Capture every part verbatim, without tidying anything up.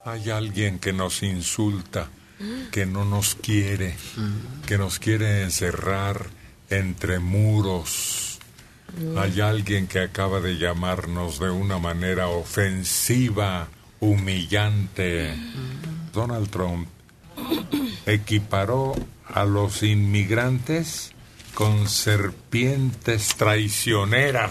Hay alguien que nos insulta, que no nos quiere, que nos quiere encerrar entre muros. Hay alguien que acaba de llamarnos de una manera ofensiva, humillante. Donald Trump equiparó a los inmigrantes con serpientes traicioneras.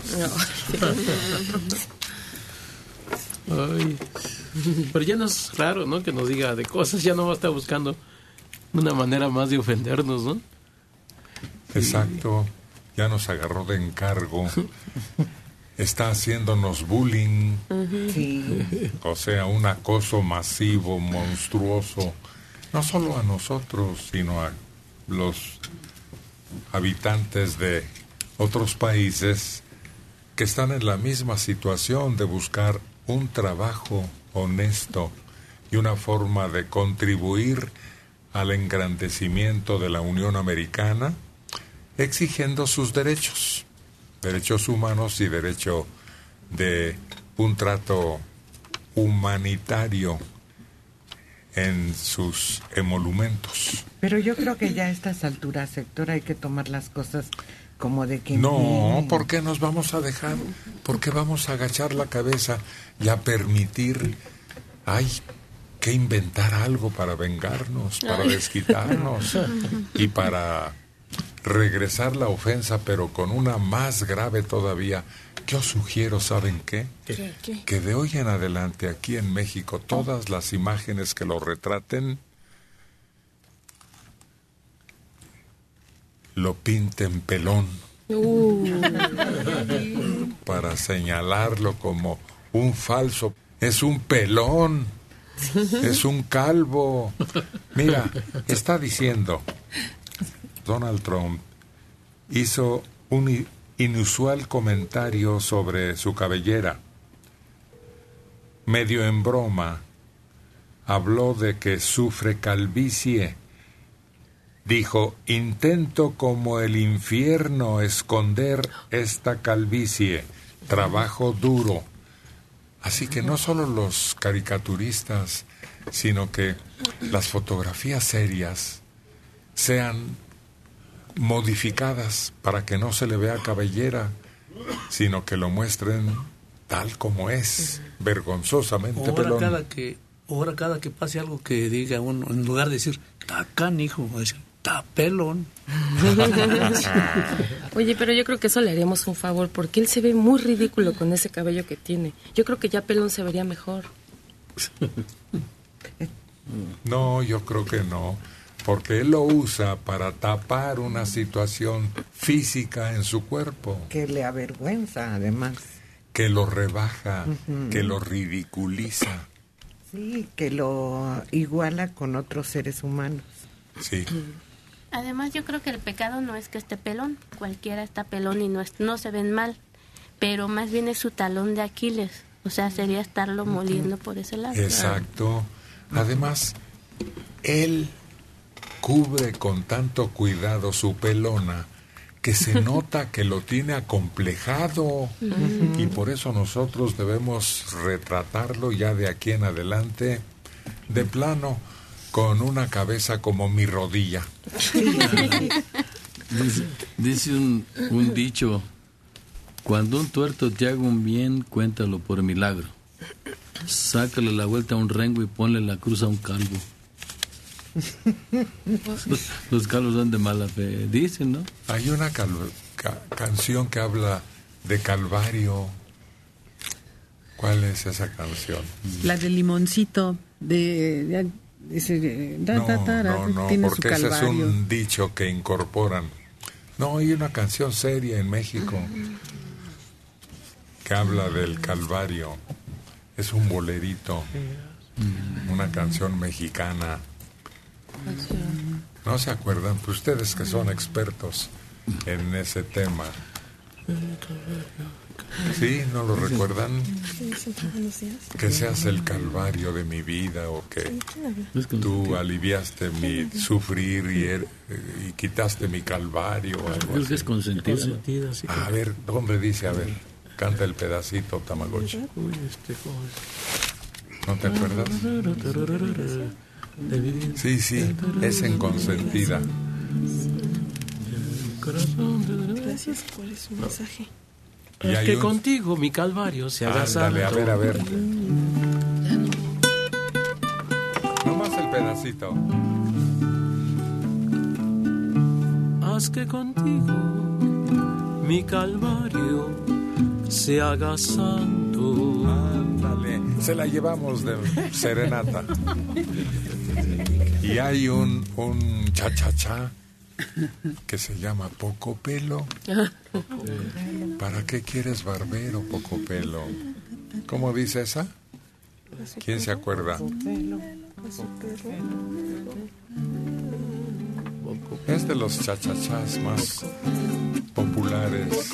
Ay, pero ya no es raro, ¿no? Que nos diga de cosas, ya no va a estar buscando una manera más de ofendernos, ¿no? Exacto, ya nos agarró de encargo. Está haciéndonos bullying. Sí. O sea, un acoso masivo, monstruoso, no solo a nosotros, sino a los habitantes de otros países que están en la misma situación de buscar un trabajo honesto y una forma de contribuir al engrandecimiento de la Unión Americana, exigiendo sus derechos, derechos humanos y derecho de un trato humanitario en sus emolumentos. Pero yo creo que ya a estas alturas, Héctor, hay que tomar las cosas como de que... No, ¿por qué nos vamos a dejar? ¿Por qué vamos a agachar la cabeza y a permitir, ay, que inventar algo para vengarnos, para desquitarnos y para regresar la ofensa, pero con una más grave todavía? Yo sugiero, ¿saben qué? ¿Qué? ¿Qué? Que de hoy en adelante aquí en México todas las imágenes que lo retraten lo pinten pelón Uh. para señalarlo como un falso. Es un pelón, es un calvo. Mira, está diciendo Donald Trump hizo un inusual comentario sobre su cabellera. Medio en broma, habló de que sufre calvicie. Dijo, intento como el infierno esconder esta calvicie, trabajo duro. Así que no solo los caricaturistas, sino que las fotografías serias sean modificadas para que no se le vea cabellera, sino que lo muestren tal como es, vergonzosamente ahora pelón. Cada que, ahora cada que pase algo que diga uno, en lugar de decir, está canijo, va a decir, está pelón. Oye, pero yo creo que eso le haremos un favor, porque él se ve muy ridículo con ese cabello que tiene. Yo creo que ya pelón se vería mejor. No, yo creo que no, porque él lo usa para tapar una situación física en su cuerpo. Que le avergüenza, además. Que lo rebaja, Uh-huh. que lo ridiculiza. Sí, que lo iguala con otros seres humanos. Sí. Además, yo creo que el pecado no es que esté pelón, cualquiera está pelón y no, es, no se ven mal, pero más bien es su talón de Aquiles, o sea, sería estarlo moliendo por ese lado. Exacto. Además, él cubre con tanto cuidado su pelona que se nota que lo tiene acomplejado. Uh-huh. Y por eso nosotros debemos retratarlo ya de aquí en adelante de plano, con una cabeza como mi rodilla. Dice, dice un, un dicho, cuando un tuerto te haga un bien, cuéntalo por milagro. Sácale la vuelta a un rengo y ponle la cruz a un calvo. Los, los calvos son de mala fe, dicen, ¿no? Hay una cal- ca- canción que habla de Calvario. ¿Cuál es esa canción? La de Limoncito, de... de ese, da, no, da, da, no, no, tiene porque su ese es calvario. un dicho que incorporan. No, hay una canción seria en México que habla del Calvario. Es un bolerito, una canción mexicana. ¿No se acuerdan? Pues ustedes que son expertos en ese tema. ¿Sí? ¿No lo recuerdan? Que seas el calvario de mi vida, o que tú aliviaste mi sufrir y, er, y quitaste mi calvario. O algo Creo que es consentido. Consentida, sí. A ver, ¿dónde dice? A ver, canta el pedacito, Tamagotchi. Uy, este, ¿cómo es? ¿No te acuerdas? Sí, sí, es en Consentida. Gracias, ¿cuál es su mensaje? Es que un... contigo mi calvario se haga santo. Ándale, a ver, a ver. Nomás el pedacito. Haz que contigo mi calvario se haga santo. Ándale, se la llevamos de serenata. Y hay un, un cha-cha-cha que se llama Poco Pelo. ¿Para qué quieres barbero, Poco Pelo? ¿Cómo dice esa? ¿Quién se acuerda? Es de los chachachás más populares.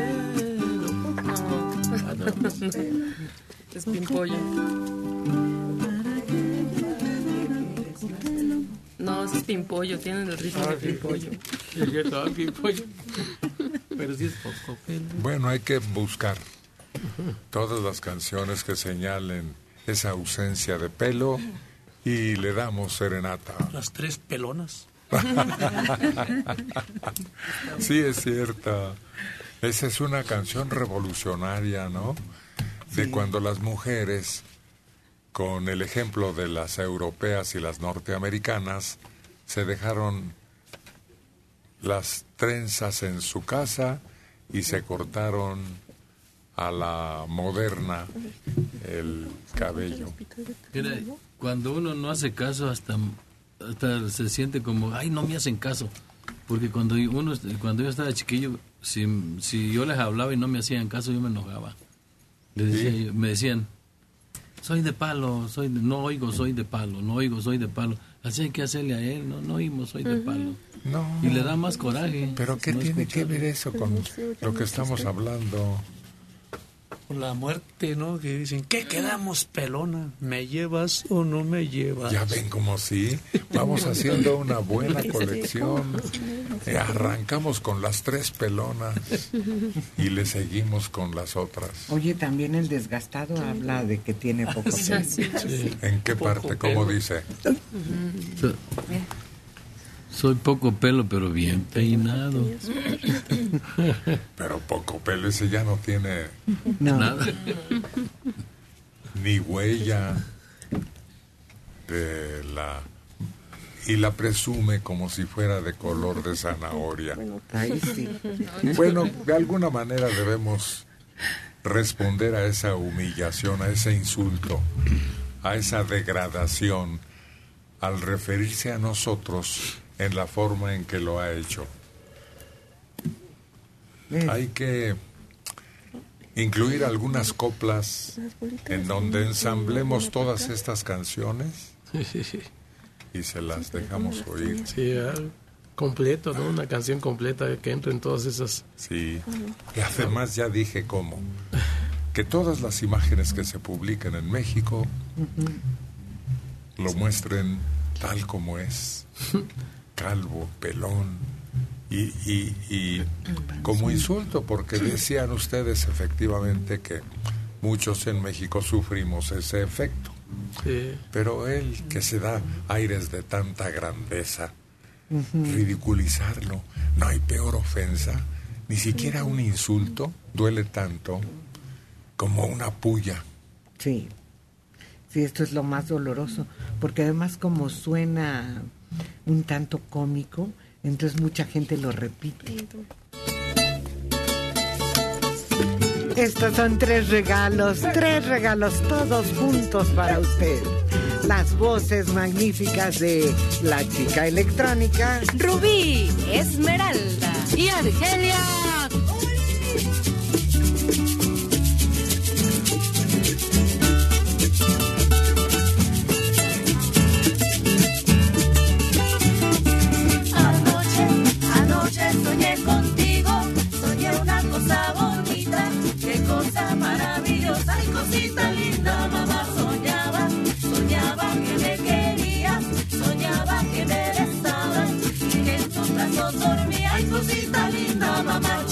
Es Pimpollo. No, es Pimpollo, tienen el ritmo de Pimpollo. Pimpollo. Pero sí es poco pelo. Bueno, hay que buscar todas las canciones que señalen esa ausencia de pelo y le damos serenata. Las tres pelonas. Sí, es cierto. Esa es una canción revolucionaria, ¿no? De sí. Cuando las mujeres, con el ejemplo de las europeas y las norteamericanas, se dejaron las trenzas en su casa y se cortaron a la moderna el cabello. Mira, cuando uno no hace caso, hasta, hasta se siente como, ay, no me hacen caso. Porque cuando uno cuando yo estaba chiquillo, si, si yo les hablaba y no me hacían caso, yo me enojaba. Les decía, ¿sí? Me decían, soy de palo, soy de, no oigo, soy de palo, no oigo, soy de palo. Así hay que hacerle a él, no, no oímos, soy de palo. No. Y le da más coraje. ¿Pero qué no tiene escucharlo. que ver eso con lo que estamos hablando? Con la muerte, ¿no? Que dicen, ¿qué quedamos, pelona? ¿Me llevas o no me llevas? Ya ven como sí, vamos haciendo una buena colección. Eh, arrancamos con las tres pelonas y le seguimos con las otras. Oye, también el desgastado habla de que tiene poco pelo. Sí, sí. ¿En qué Poco parte? ¿Cómo pelo. dice? So, soy poco pelo, pero bien peinado. Pero poco pelo, ese ya no tiene No. Nada. ni huella de la... Y la presume como si fuera de color de zanahoria. Ahí sí. Bueno, de alguna manera debemos responder a esa humillación, a ese insulto, a esa degradación, al referirse a nosotros en la forma en que lo ha hecho. Hay que incluir algunas coplas en donde ensamblemos todas estas canciones y se las dejamos oír. Sí, ah, completo, ¿no? Una canción completa que entre en todas esas. Sí, y además ya dije cómo. Que todas las imágenes que se publican en México lo muestren tal como es. Calvo, pelón, y, y, y como insulto, porque decían ustedes efectivamente que muchos en México sufrimos ese efecto. Sí. Pero él, que se da aires de tanta grandeza, ridiculizarlo, no hay peor ofensa, ni siquiera un insulto duele tanto como una puya. Sí, sí, esto es lo más doloroso, porque además como suena un tanto cómico, entonces mucha gente lo repite. Estos son tres regalos, tres regalos todos juntos para usted. Las voces magníficas de la chica electrónica Rubí, Esmeralda y Argelia. Anoche, anoche soñé contigo, soñé una cosa bonita, qué cosa maravillosa y cosita linda, mamá soñaba, soñaba que me querías, soñaba que me besabas y que en tus brazos dormía y cosita linda, mamá.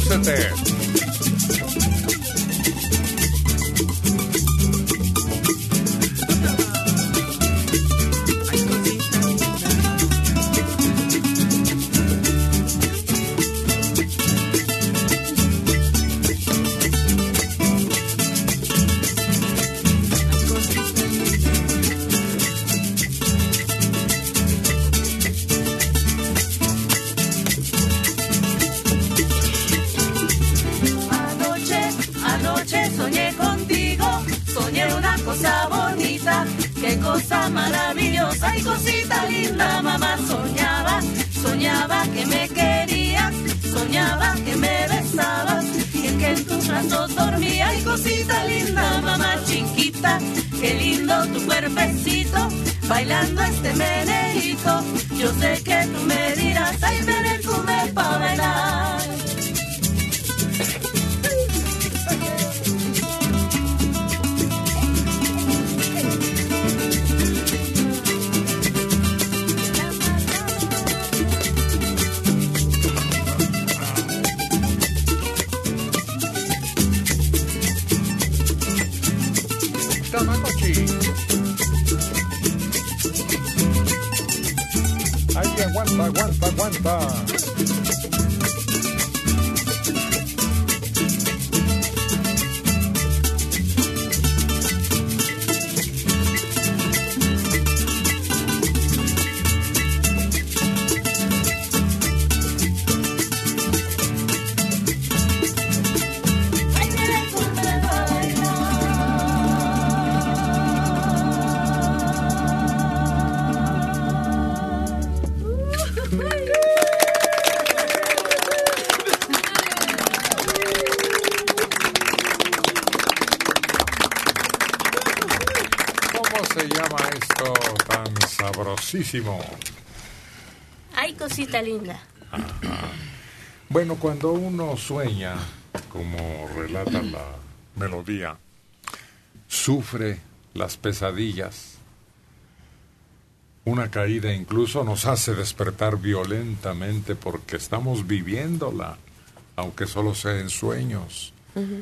lúcete. Qué cosa maravillosa y cosita linda, mamá. Soñaba, soñaba que me querías, soñaba que me besabas y que en tus brazos dormía. Y cosita linda, mamá chiquita, qué lindo tu cuerpecito, bailando este meneíto. Yo sé que tú me dirás, ay, menecume pa' bailar. Ay, aguanta, aguanta, aguanta. Sabrosísimo. Ay, cosita linda. Ajá. Bueno, cuando uno sueña, como relata la melodía, sufre las pesadillas, una caída incluso nos hace despertar violentamente porque estamos viviéndola, aunque solo sea en sueños. Uh-huh.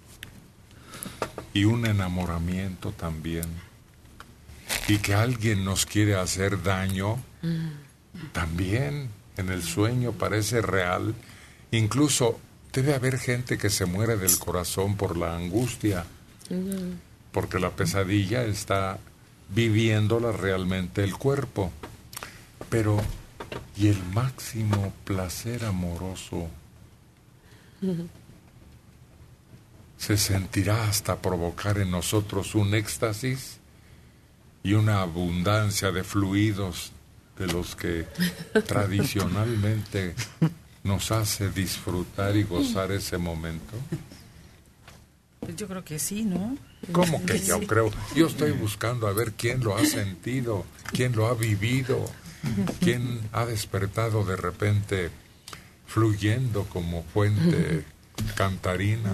Y un enamoramiento también. Y que alguien nos quiere hacer daño, mm. también en el sueño parece real. Incluso debe haber gente que se muere del corazón por la angustia, mm. porque la pesadilla está viviéndola realmente el cuerpo. Pero, ¿y el máximo placer amoroso? Mm. ¿Se sentirá hasta provocar en nosotros un éxtasis? Y una abundancia de fluidos de los que tradicionalmente nos hace disfrutar y gozar ese momento. Pues yo creo que sí, ¿no? ¿Cómo que yo creo? Yo estoy buscando a ver quién lo ha sentido, quién lo ha vivido, quién ha despertado de repente fluyendo como fuente cantarina.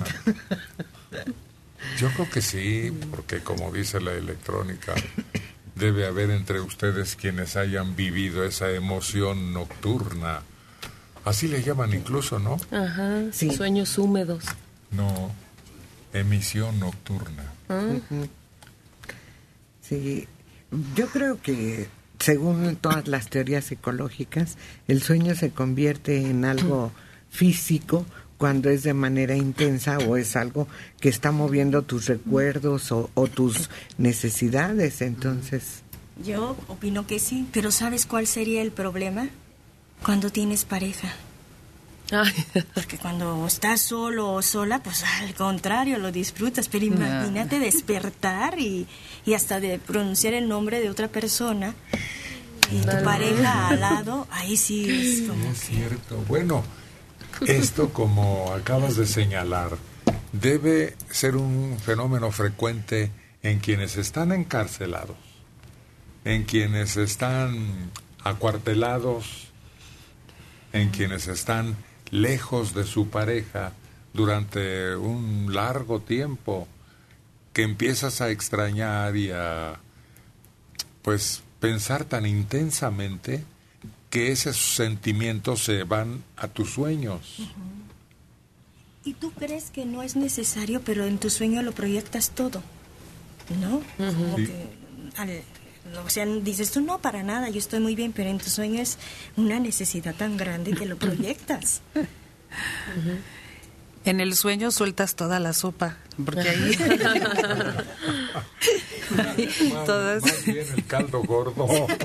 Yo creo que sí, porque como dice la electrónica, debe haber entre ustedes quienes hayan vivido esa emoción nocturna. Así le llaman incluso, ¿no? Ajá, sí. Sueños húmedos. No, emisión nocturna. Uh-huh. Sí, yo creo que según todas las teorías psicológicas, el sueño se convierte en algo físico cuando es de manera intensa o es algo que está moviendo tus recuerdos o, o tus necesidades, entonces... Yo opino que sí, pero ¿sabes cuál sería el problema? Cuando tienes pareja. Ay. Porque cuando estás solo o sola, pues al contrario, lo disfrutas, pero imagínate despertar y, y hasta de pronunciar el nombre de otra persona y tu pareja al lado, ahí sí es como... Sí, es cierto, bueno... Esto, como acabas de señalar, debe ser un fenómeno frecuente en quienes están encarcelados, en quienes están acuartelados, en quienes están lejos de su pareja durante un largo tiempo, que empiezas a extrañar y a, pues, pensar tan intensamente que esos sentimientos se van a tus sueños. Uh-huh. Y tú crees que no es necesario, pero en tu sueño lo proyectas todo, ¿no? Uh-huh. Como sí. que, al, o sea, dices tú, no, para nada, yo estoy muy bien, pero en tu sueño es una necesidad tan grande que lo proyectas. Uh-huh. En el sueño sueltas toda la sopa, porque ahí... más, Todas... más bien el caldo gordo.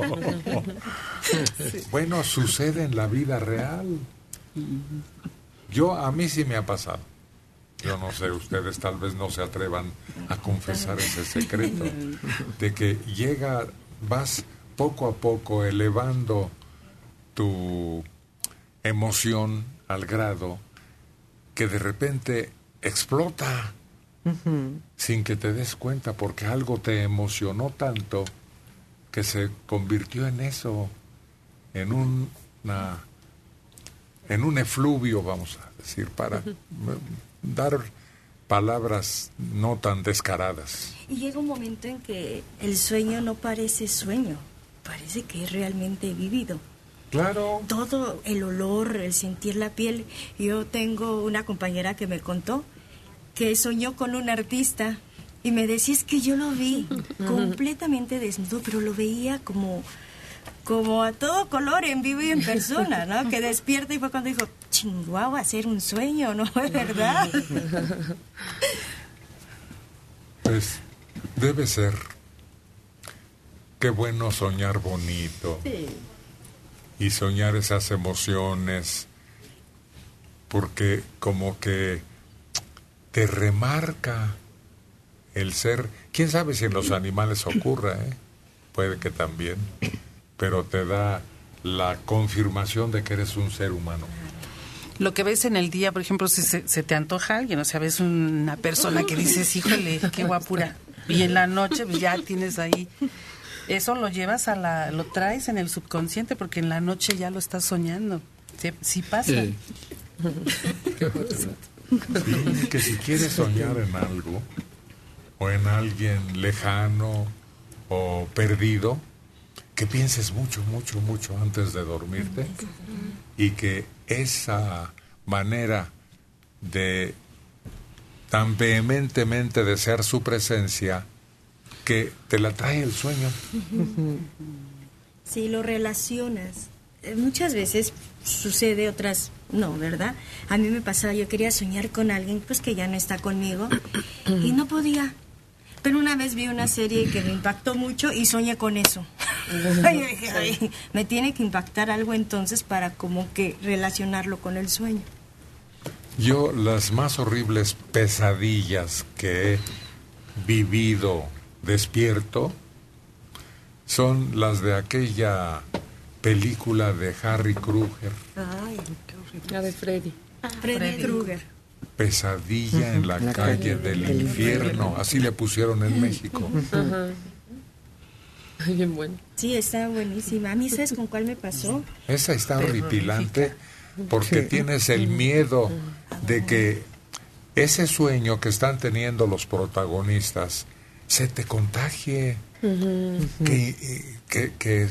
Sí. Bueno, sucede en la vida real. Yo, a mí sí me ha pasado. Yo no sé, ustedes tal vez no se atrevan a confesar ese secreto, de que llega, vas poco a poco elevando tu emoción al grado que de repente explota uh-huh. sin que te des cuenta, porque algo te emocionó tanto que se convirtió en eso, en un, una, en un efluvio, vamos a decir, para uh-huh. dar palabras no tan descaradas. Y llega un momento en que el sueño no parece sueño, parece que es realmente vivido. Claro. Todo el olor, el sentir la piel. Yo tengo una compañera que me contó que soñó con un artista y me decía, es que yo lo vi completamente desnudo, pero lo veía como, como a todo color, en vivo y en persona, ¿no? Que despierta y fue cuando dijo, chinguau, hacer un sueño, ¿no? Es verdad. Pues debe ser. Qué bueno soñar bonito. Sí. Y soñar esas emociones, porque como que te remarca el ser. Quién sabe si en los animales ocurra, ¿eh? Puede que también, pero te da la confirmación de que eres un ser humano. Lo que ves en el día, por ejemplo, si se, se te antoja alguien, o sea, ves una persona que dices, híjole, qué guapura, y en la noche pues, ya tienes ahí. Eso lo llevas a la, lo traes en el subconsciente porque en la noche ya lo estás soñando. Sí, sí pasa. Sí. Sí, que si quieres soñar en algo o en alguien lejano o perdido, que pienses mucho, mucho, mucho antes de dormirte y que esa manera de tan vehementemente desear su presencia que te la trae el sueño. Sí, lo relacionas. Muchas veces sucede, otras no, ¿verdad? A mí me pasaba, yo quería soñar con alguien pues que ya no está conmigo y no podía. Pero una vez vi una serie que me impactó mucho y soñé con eso. Y yo dije, ay, me tiene que impactar algo entonces para como que relacionarlo con el sueño. Yo las más horribles pesadillas que he vivido despierto son las de aquella película de Harry Kruger. Ay, qué horrible. La de Freddy. Ah, Freddy, Freddy Krueger. Pesadilla uh-huh. en la, la calle, calle del, del infierno. infierno, así le pusieron en México. Ajá. Bien bueno. Sí, está buenísima. A mí, ¿sabes con cuál me pasó? Esa está horripilante porque sí. tienes el miedo de que ese sueño que están teniendo los protagonistas se te contagie, uh-huh. que, que, que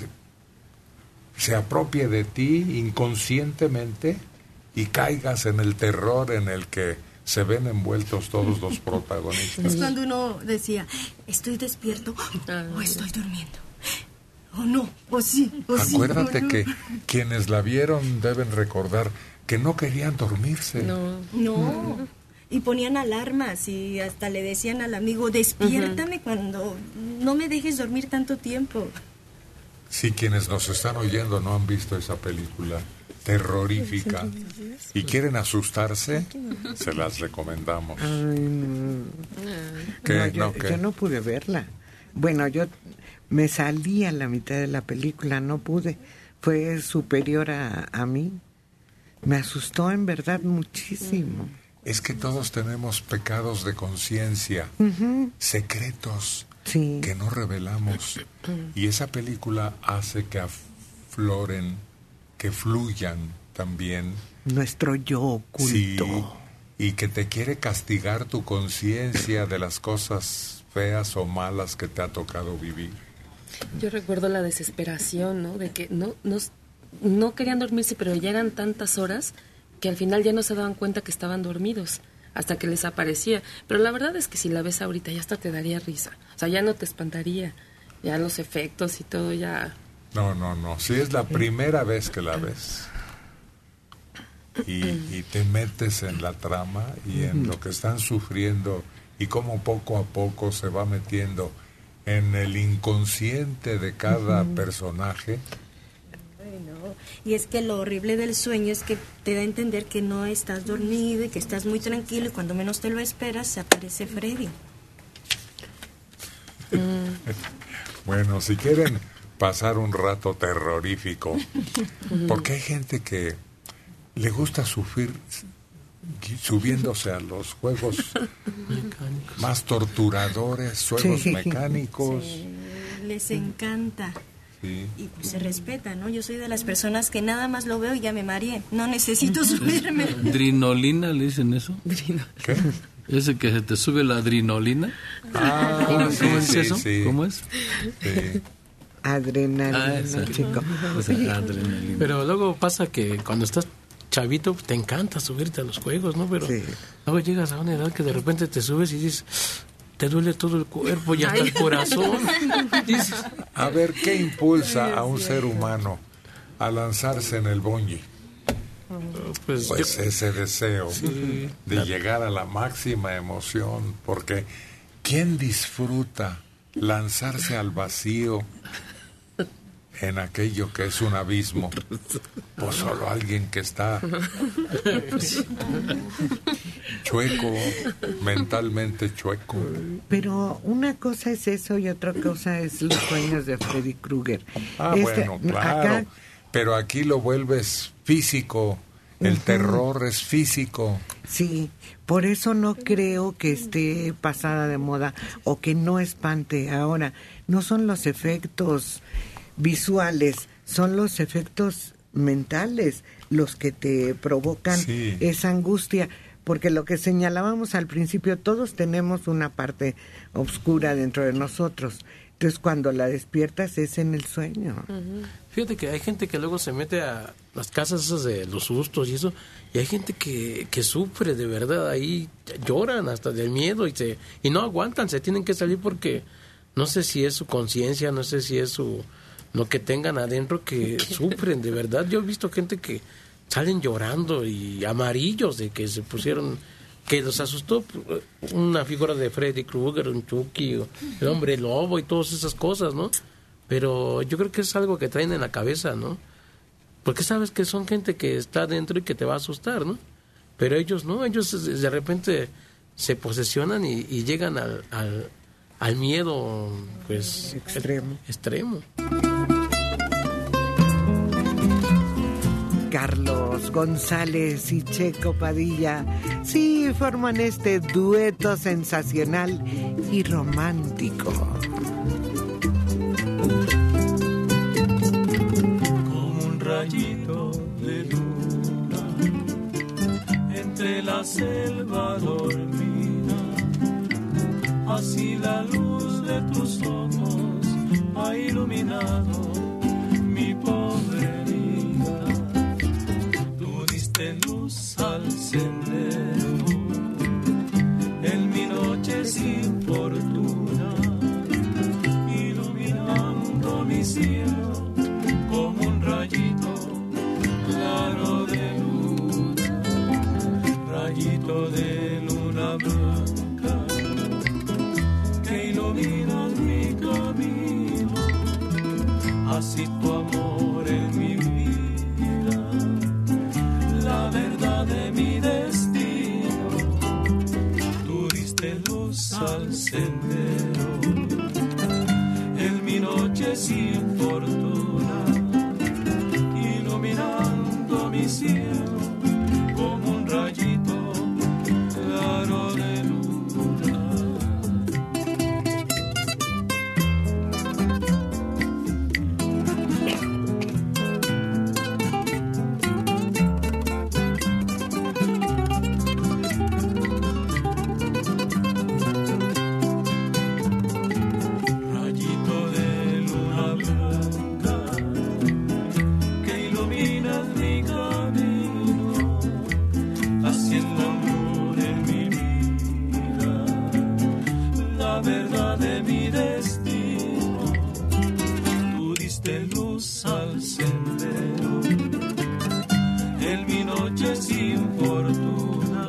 se apropie de ti inconscientemente y caigas en el terror en el que se ven envueltos todos los protagonistas. Es cuando uno decía, ¿estoy despierto o estoy durmiendo? O no, o sí, o sí. Acuérdate o no. que quienes la vieron deben recordar que no querían dormirse. No, no. Y ponían alarmas y hasta le decían al amigo, despiértame uh-huh. cuando no me dejes dormir tanto tiempo. Si quienes nos están oyendo no han visto esa película terrorífica y quieren asustarse, se las recomendamos. Ay, no. ¿Qué? No, yo, no, ¿qué? yo no pude verla. Bueno, yo me salí a la mitad de la película, no pude. Fue superior a, a mí. Me asustó en verdad muchísimo. Es que todos tenemos pecados de conciencia, uh-huh. secretos sí. que no revelamos. Y esa película hace que afloren, que fluyan también. Nuestro yo oculto. Sí, y que te quiere castigar tu conciencia de las cosas feas o malas que te ha tocado vivir. Yo recuerdo la desesperación, ¿no? De que no, no, no querían dormirse, pero ya eran tantas horas que al final ya no se daban cuenta que estaban dormidos hasta que les aparecía. Pero la verdad es que si la ves ahorita ya hasta te daría risa. O sea, ya no te espantaría. Ya los efectos y todo ya... No, no, no. Si es la primera vez que la ves y, y te metes en la trama y en lo que están sufriendo y cómo poco a poco se va metiendo en el inconsciente de cada uh-huh. personaje. Bueno, y es que lo horrible del sueño es que te da a entender que no estás dormido y que estás muy tranquilo y cuando menos te lo esperas se aparece Freddy. Bueno, si quieren pasar un rato terrorífico, porque hay gente que le gusta sufrir subiéndose a los juegos mecánicos. Más torturadores, juegos sí. mecánicos. Sí, les encanta. Sí. Y pues se respeta, ¿no? Yo soy de las personas que nada más lo veo y ya me mareé. No necesito subirme. ¿Adrenalina le dicen eso? ¿Qué? ¿Ese que se te sube la adrenalina? Ah, ¿Cómo, sí, ¿cómo es sí, eso? Sí. ¿Cómo es? Sí. Adrenalina, ah, chico. O sea, adrenalina. Pero luego pasa que cuando estás chavito te encanta subirte a los juegos, ¿no? Pero sí. luego llegas a una edad que de repente te subes y dices, te duele todo el cuerpo y hasta el corazón. Dices, a ver, ¿qué impulsa a un ser humano a lanzarse en el bungee? Pues, pues yo, ese deseo sí, de la... llegar a la máxima emoción, porque ¿quién disfruta lanzarse al vacío en aquello que es un abismo? Pues solo alguien que está chueco, mentalmente chueco. Pero una cosa es eso y otra cosa es los sueños de Freddy Krueger. Ah, este, bueno, claro. Acá... Pero aquí lo vuelves físico. El uh-huh. terror es físico. Sí, por eso no creo que esté pasada de moda o que no espante. Ahora, no son los efectos visuales, son los efectos mentales los que te provocan sí. esa angustia, porque lo que señalábamos al principio, todos tenemos una parte oscura dentro de nosotros. Entonces, cuando la despiertas es en el sueño. Uh-huh. Fíjate que hay gente que luego se mete a las casas esas de los sustos y eso, y hay gente que, que sufre de verdad, ahí lloran hasta del miedo y se y no aguantan, se tienen que salir porque no sé si es su conciencia, no sé si es su lo que tengan adentro que sufren de verdad. Yo he visto gente que salen llorando y amarillos de que se pusieron, que los asustó una figura de Freddy Krueger, un Chucky, el hombre lobo y todas esas cosas, ¿no? Pero yo creo que es algo que traen en la cabeza, ¿no? Porque sabes que son gente que está dentro y que te va a asustar, ¿no? Pero ellos no, ellos de repente se posesionan y, y llegan al, al, al miedo, pues... Extremo. Extremo. Carlos González y Checo Padilla, sí, forman este dueto sensacional y romántico. Como un rayito de luna entre la selva dormida, así la luz de tus ojos ha iluminado mi pobre vida. Tú diste luz al sendero en mi noche sin fortuna, iluminando mi cielo como un rayito claro de luna, rayito de luna blanca que iluminas mi camino, así tu amor en mi vida, la verdad de mi destino. Tú diste luz al sendero en mi noche sin fortuna, iluminando mi cielo como un rayito claro de luna. infortuna,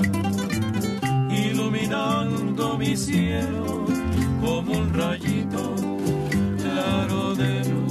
iluminando mi cielo como un rayito claro de luna.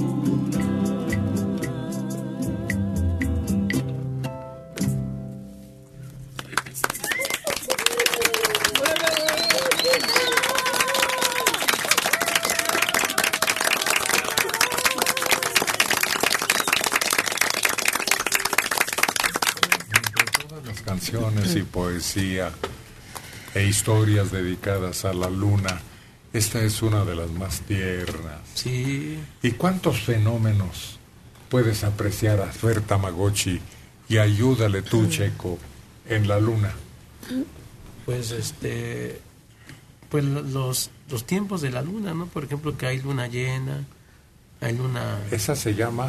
Canciones y poesía e historias dedicadas a la luna, esta es una de las más tiernas. Sí. ¿Y cuántos fenómenos puedes apreciar a Fer Tamagotchi y ayúdale tú, Checo, en la luna? Pues este, pues los los tiempos de la luna, ¿no? Por ejemplo, que hay luna llena, hay luna. Esa se llama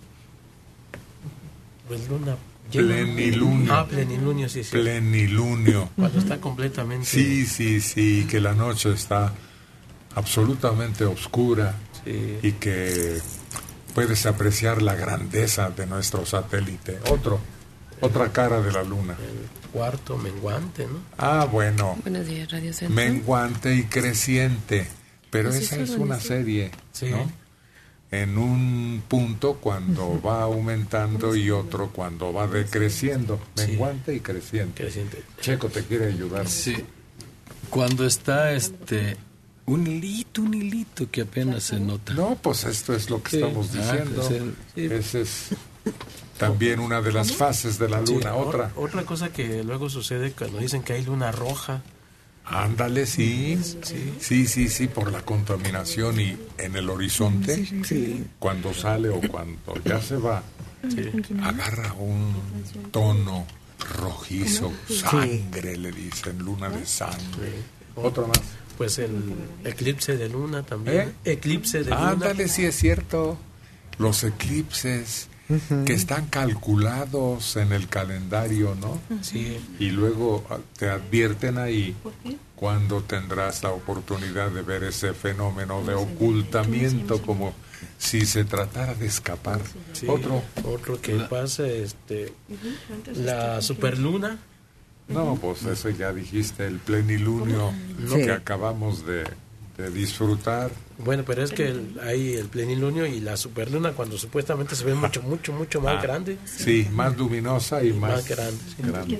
pues luna plenilunio. Ah, plenilunio, sí, sí. Plenilunio. Cuando está completamente. Sí, sí, sí, que la noche está absolutamente oscura, sí, y que puedes apreciar la grandeza de nuestro satélite. Otro, otra cara de la luna. El cuarto menguante, ¿no? Ah, bueno. Buenos días, Radio Centro. Menguante y creciente, pero Pues esa eso es lo una dice. serie, Sí. ¿no? En un punto cuando va aumentando y otro cuando va decreciendo. Menguante y creciente. creciente. Checo te quiere ayudar. Sí. Cuando está este un hilito, un hilito que apenas se nota. No, pues esto es lo que Sí. estamos Ah, diciendo. pues el- sí. Esa es también una de las fases de la luna. Sí, Otra. o- otra cosa que luego sucede cuando dicen que hay luna roja. Ándale, sí. Sí, sí, sí, por la contaminación y en el horizonte, Sí. cuando sale o cuando ya se va, agarra un tono rojizo, sangre, le dicen, luna de sangre. Otro más. Pues el eclipse de luna también. ¿Eh? Eclipse de luna. Ándale, sí es cierto. Los eclipses que están calculados en el calendario, ¿no? Sí. Y luego te advierten ahí cuando tendrás la oportunidad de ver ese fenómeno de ocultamiento, como si se tratara de escapar. Sí, Otro. otro que pasa, este, la superluna. No, pues eso ya dijiste, el plenilunio Sí. que acabamos de, de disfrutar. Bueno, pero es que el- hay el plenilunio y la superluna cuando supuestamente se ve mucho, mucho, mucho más Ah, grande. Sí, más luminosa y más, Más grande, sí. grande.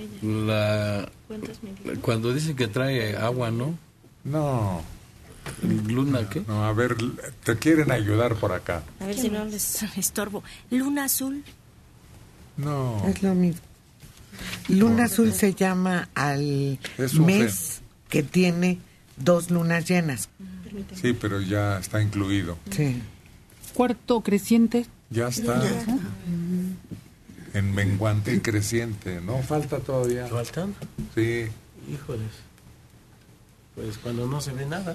La cuando dicen que trae agua, ¿no? No. ¿Luna qué? No, a ver, te quieren ayudar por acá. A ver si no les estorbo. Luna azul. No. Es lo mismo. Luna azul se llama al Es un mes que tiene dos lunas llenas. Sí, pero ya está incluido. Sí. Cuarto creciente. Ya está. En menguante y creciente. No, falta todavía. ¿Faltan? Sí. Híjoles. Pues cuando no se ve nada.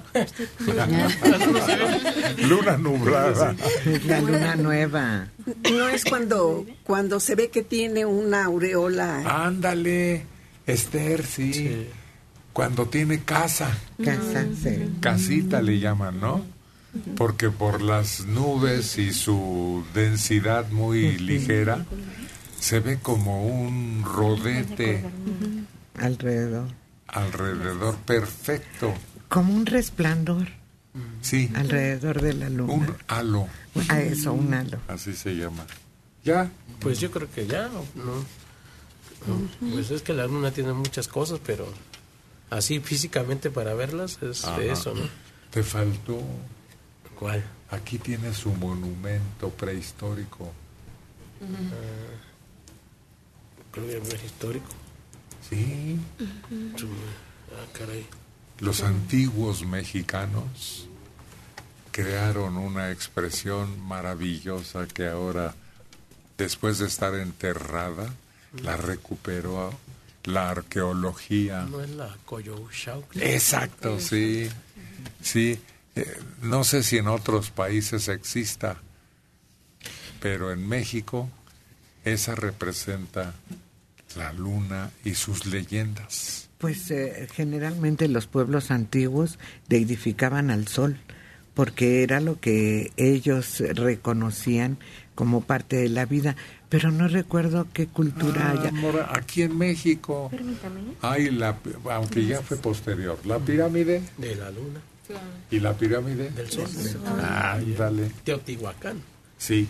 Luna nublada. La luna nueva. No es cuando cuando se ve que tiene una aureola. Ándale, Esther, sí. Cuando tiene casa. Casa, sí. Casita le llaman, ¿no? Porque por las nubes y su densidad muy ligera, se ve como un rodete Alrededor. alrededor perfecto. Como un resplandor. Sí. Alrededor de la luna. Un halo. A eso, un halo. Así se llama. ¿Ya? Pues yo creo que ya, ¿no? No. Pues es que la luna tiene muchas cosas, pero así físicamente para verlas es Ajá. eso, ¿no? Te faltó. ¿Cuál? Aquí tiene su monumento prehistórico. Ah, creo que es prehistórico. Sí. Su- Ah, caray. Los antiguos mexicanos crearon una expresión maravillosa que ahora, después de estar enterrada, la recuperó la arqueología. ¿No es la Coyohuautla? Exacto, sí. Sí. Eh, no sé si en otros países exista, pero en México esa representa la luna y sus leyendas. Pues eh, generalmente los pueblos antiguos deidificaban al sol, porque era lo que ellos reconocían como parte de la vida. pero no recuerdo qué cultura Ah, haya. Mora, aquí en México Permítame. hay la, aunque ya fue posterior, la pirámide De la luna. y la pirámide Del sol. Ah, dale. Teotihuacán. Sí.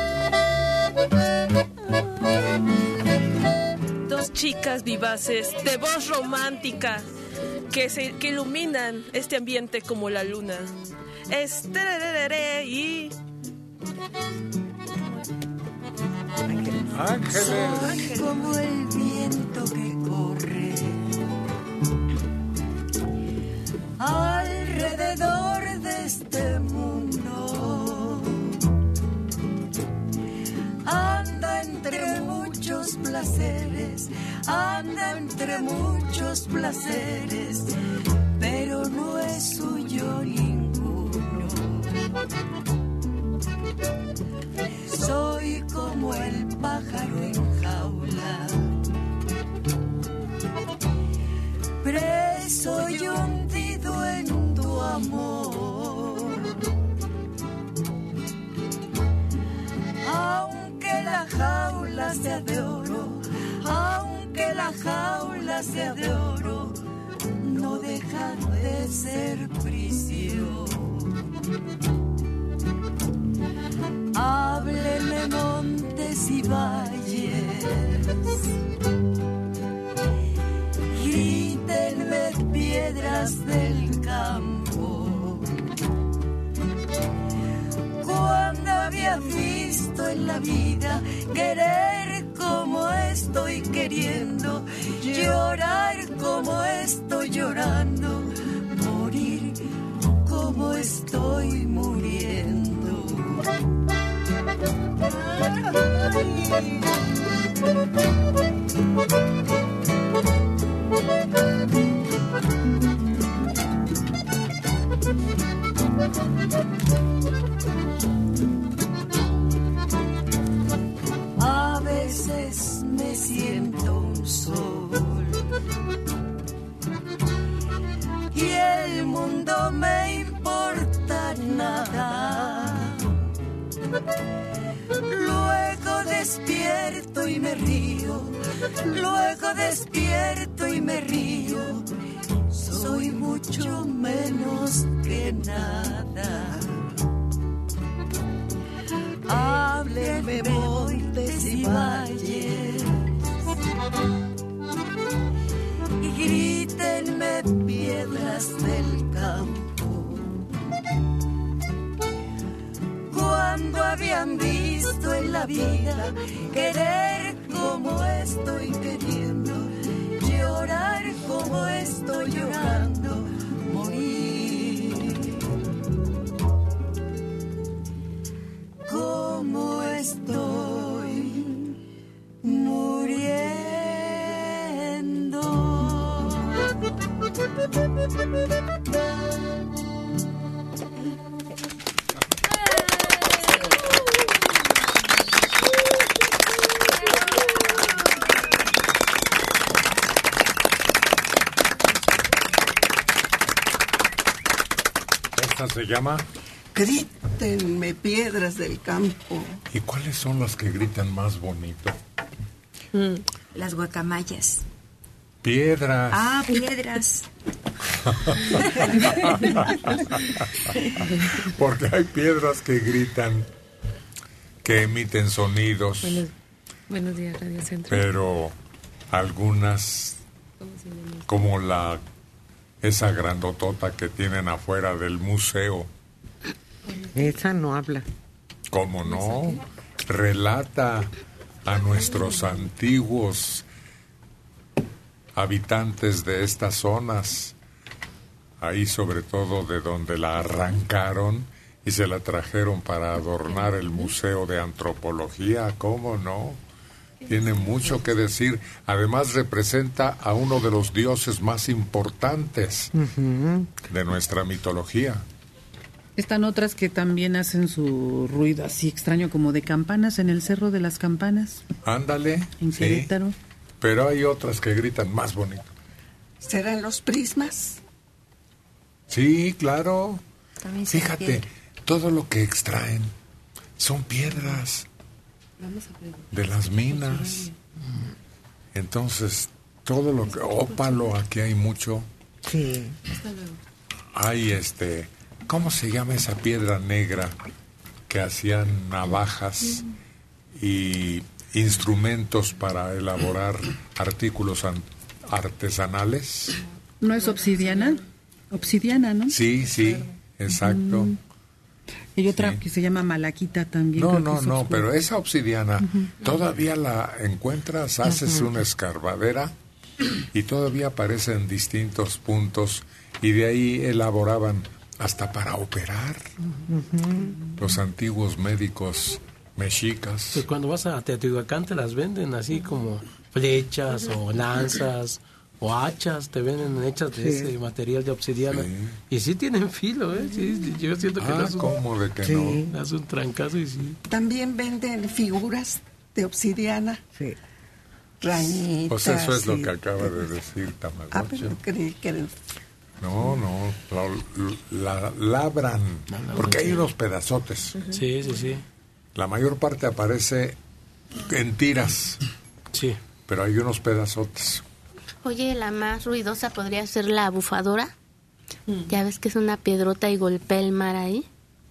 Dos chicas vivaces, de voz romántica, que, se, que iluminan este ambiente como la luna. Es tererere y... Soy como el viento que corre alrededor de este mundo. Anda entre muchos placeres, anda entre muchos placeres, pero no es suyo ninguno. Soy como el pájaro en jaula, preso y hundido en tu amor. Aunque la jaula sea de oro, aunque la jaula sea de oro, no deja de ser prisión. Háblele montes y valles, grítenme piedras del campo. Cuando había visto en la vida querer como estoy queriendo, llorar como estoy llorando, morir como estoy muriendo. A veces me siento un sol y el mundo me importa nada. Luego despierto y me río, luego despierto y me río. Soy mucho menos que nada. Hábleme montes y valles y grítenme piedras del campo. Cuando habían visto en la vida querer como estoy queriendo, llorar como estoy llorando, morir como estoy muriendo. ¿Esta se llama? Grítenme piedras del campo. ¿Y cuáles son las que gritan más bonito? Las guacamayas. Piedras. Ah, piedras. Porque hay piedras que gritan, que emiten sonidos, Buenos, buenos días, Radio Centro. pero algunas, como la esa grandotota que tienen afuera del museo, Esa no habla. ¿cómo no? Relata a nuestros antiguos habitantes de estas zonas, ahí sobre todo de donde la arrancaron y se la trajeron para adornar el Museo de Antropología, ¿cómo no? Tiene mucho que decir. Además representa a uno de los dioses más importantes Ujú. de nuestra mitología. Están otras que también hacen su ruido así extraño, como de campanas en el Cerro de las Campanas, Ándale, en sí, Querétaro. pero hay otras que gritan más bonito. ¿Serán los prismas? Sí, claro. También se Fíjate, refiere. todo lo que extraen son piedras. de las minas. Entonces, todo lo que... ópalo, aquí hay mucho. Sí. Hay este... ¿cómo se llama esa piedra negra que hacían navajas y instrumentos para elaborar artículos an- artesanales? ¿No es obsidiana? Obsidiana, ¿no? Sí, sí, exacto. Mm. Hay otra sí. que se llama malaquita también. No, no, no, pero esa obsidiana uh-huh. todavía la encuentras, haces uh-huh. una escarbadera y todavía aparece en distintos puntos y de ahí elaboraban hasta para operar uh-huh. los antiguos médicos mexicas. Pues cuando vas a Teotihuacán te las venden así como flechas o lanzas o hachas, te venden hechas de sí. ese material de obsidiana. Sí. Y sí tienen filo, ¿eh? Sí, yo siento que ah, das un, ¿cómo de que sí. no? Das un trancazo y sí. También venden figuras de obsidiana. Sí. Rañitas. Pues eso es lo y... que acaba de decir Tamagotchi. Ah, pero creí que era... No, no, la, la labran, porque hay unos pedazotes. Uh-huh. Sí, sí, sí. La mayor parte aparece en tiras. Sí. Pero hay unos pedazotes. Oye, la más ruidosa podría ser la bufadora. Mm. Ya ves que es una piedrota y golpea el mar ahí.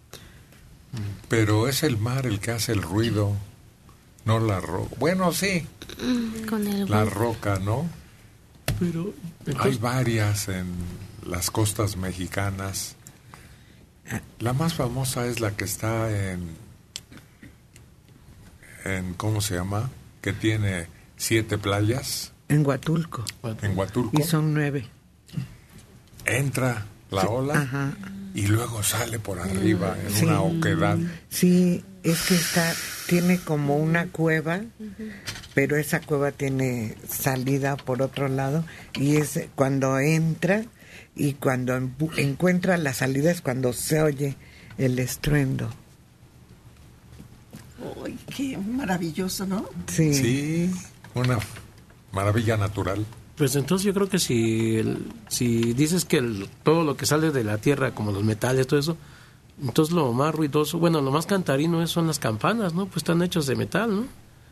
Pero es el mar el que hace el ruido, no la roca. Bueno, sí. Mm, con el la roca, ¿no? Pero entonces... hay varias en las costas mexicanas. La más famosa es la que está en, en ¿cómo se llama? Que tiene siete playas. En Huatulco. En Huatulco. Y son nueve. Entra la sí, ola ajá. y luego sale por arriba en sí, una oquedad. Sí, es que está, tiene como una cueva, pero esa cueva tiene salida por otro lado y es cuando entra y cuando encuentra la salida es cuando se oye el estruendo. ¡Ay, qué maravilloso!, ¿no? Sí. Sí, una maravilla natural. Pues entonces yo creo que si el, si dices que el, todo lo que sale de la tierra, como los metales, todo eso, entonces lo más ruidoso, bueno, lo más cantarino es, son las campanas, ¿no? Pues están hechos de metal, ¿no?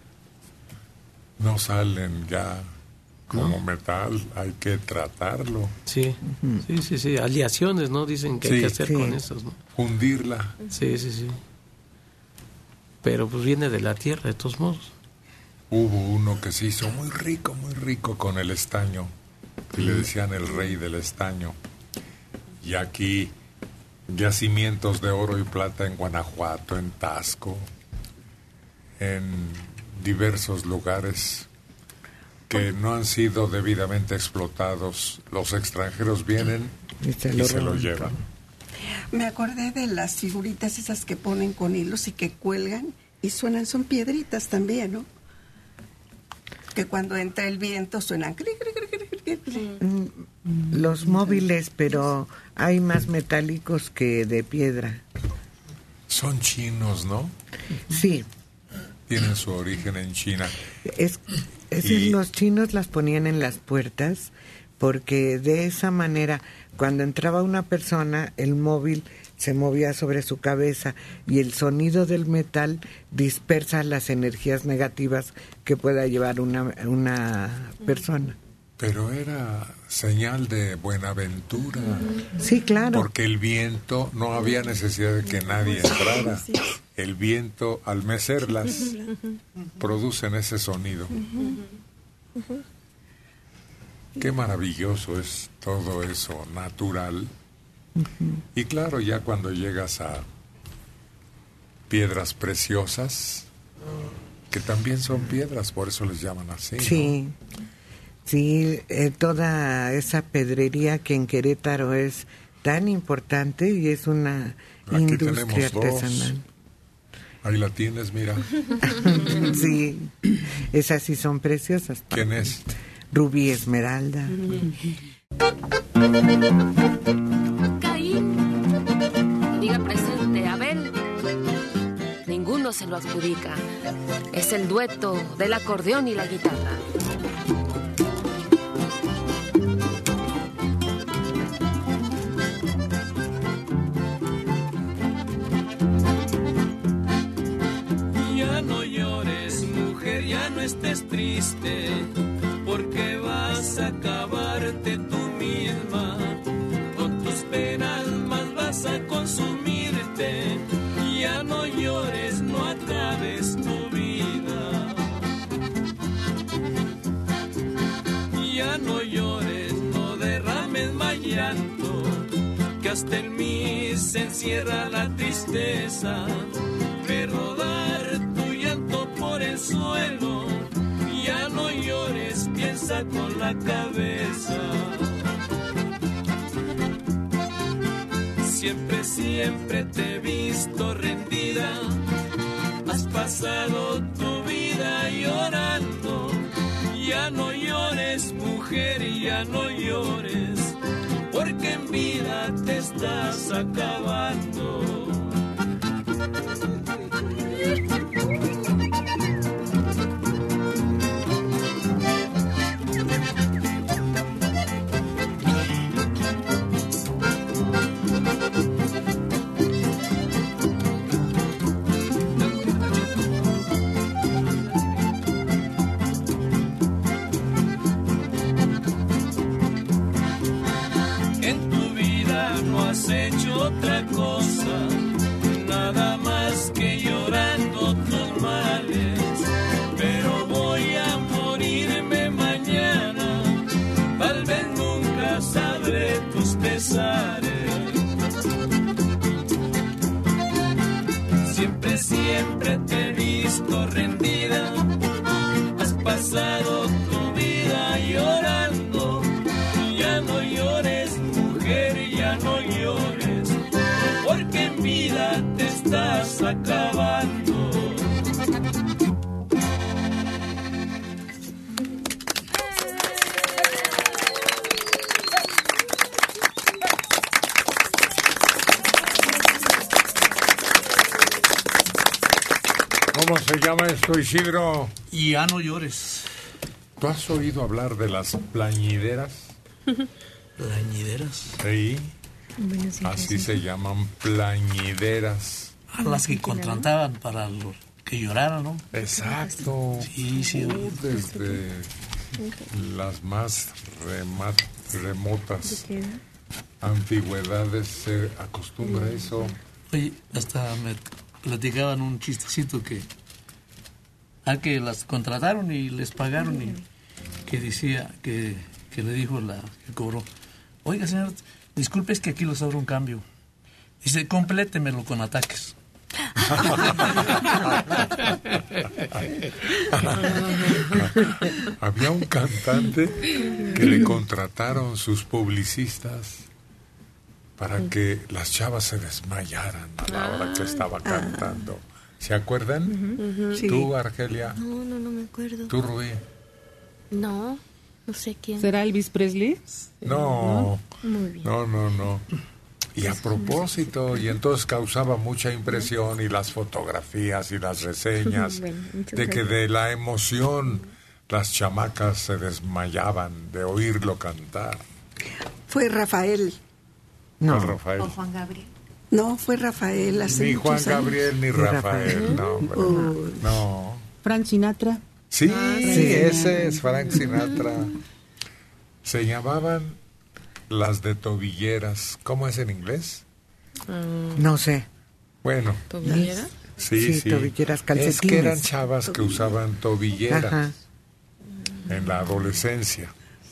No salen ya como ¿no? metal, hay que tratarlo. Sí, uh-huh. sí, sí, sí, aleaciones, ¿no? Dicen que sí, hay que hacer sí. con esos, ¿no? Fundirla. Sí, sí, sí. Pero pues viene de la tierra, de todos modos. Hubo uno que se hizo muy rico, muy rico con el estaño, que le decían el rey del estaño. Y aquí yacimientos de oro y plata en Guanajuato, en Tasco, en diversos lugares que no han sido debidamente explotados. Los extranjeros vienen y se lo, y se lo llevan. Me acordé de las figuritas esas que ponen con hilos y que cuelgan y suenan, son piedritas también, ¿no? Que cuando entra el viento suenan... Los móviles, pero hay más metálicos que de piedra. Son chinos, ¿no? Sí. Tienen su origen en China. Es, es y... Los chinos las ponían en las puertas porque de esa manera, cuando entraba una persona, el móvil se movía sobre su cabeza y el sonido del metal dispersa las energías negativas que pueda llevar una, una persona. Pero era señal de buenaventura. Sí, claro. Porque el viento, no había necesidad de que nadie entrara. El viento, al mecerlas, producen ese sonido. Qué maravilloso es todo eso, natural. Y claro, ya cuando llegas a piedras preciosas, que también son piedras, por eso les llaman así, ¿no? Sí, sí, eh, toda esa pedrería que en Querétaro es tan importante y es una Aquí industria artesanal. Dos. Ahí la tienes, mira. Sí, esas sí son preciosas. ¿Quién es? Rubí Esmeralda. Diga presente, Abel. Ninguno se lo adjudica. Es el dueto del acordeón y la guitarra. Ya no llores, triste, porque vas a acabarte tú misma. Con tus penas más vas a consumirte. Ya no llores, no acabes tu vida. Ya no llores, no derrames más llanto, que hasta en mí se encierra la tristeza. Ve rodar tu llanto por el suelo. Ya no llores, piensa con la cabeza. Siempre, siempre te he visto rendida. Has pasado tu vida llorando. Ya no llores, mujer, ya no llores, porque en vida te estás acabando. Has hecho otra cosa, nada más que llorando tus males. Pero voy a morirme mañana, tal vez nunca sabré tus pesares. Siempre, siempre te he visto rendida. Has pasado tu vida llorando. Ya no llores, mujer, ya no llores, porque en vida te estás acabando. ¿Cómo se llama esto, Isidro? Ya no llores. ¿Tú has oído hablar de las plañideras? ¿Plañideras? Sí. Bueno, sí, así se llaman, plañideras. A las que contrataban para los que lloraran, ¿no? Exacto. Sí, sí. Uh, desde las más remat, remotas antigüedades se acostumbra eso. Oye, hasta me platicaban un chistecito que a que las contrataron y les pagaron y que decía que, que le dijo la que cobró: oiga, señor, disculpe, es que aquí les abro un cambio. Dice, complétemelo con ataques. Había un cantante que le contrataron sus publicistas para que las chavas se desmayaran a la hora que estaba cantando. ¿Se acuerdan? Uh-huh. Sí. ¿Tú, Argelia? No, no, no me acuerdo. ¿Tú, Rubí? No, no sé quién. ¿Será Elvis Presley? No, Muy bien. no, no, no. Y a propósito, y entonces causaba mucha impresión y las fotografías y las reseñas Bueno, de que de la emoción las chamacas se desmayaban de oírlo cantar. Fue Rafael. No, Rafael. O Juan Gabriel. No, fue Rafael. Hace Ni Juan muchos años. Gabriel ni Rafael, no, hombre, Uy. no. Frank Sinatra. Sí, Ah, sí, sí. ese es Frank Sinatra. Se llamaban las de tobilleras. ¿Cómo es en inglés? No sé. Bueno. ¿Tobilleras? Sí, sí. Sí, tobilleras, calcetines. Es que eran chavas que usaban tobilleras Ajá. en la adolescencia.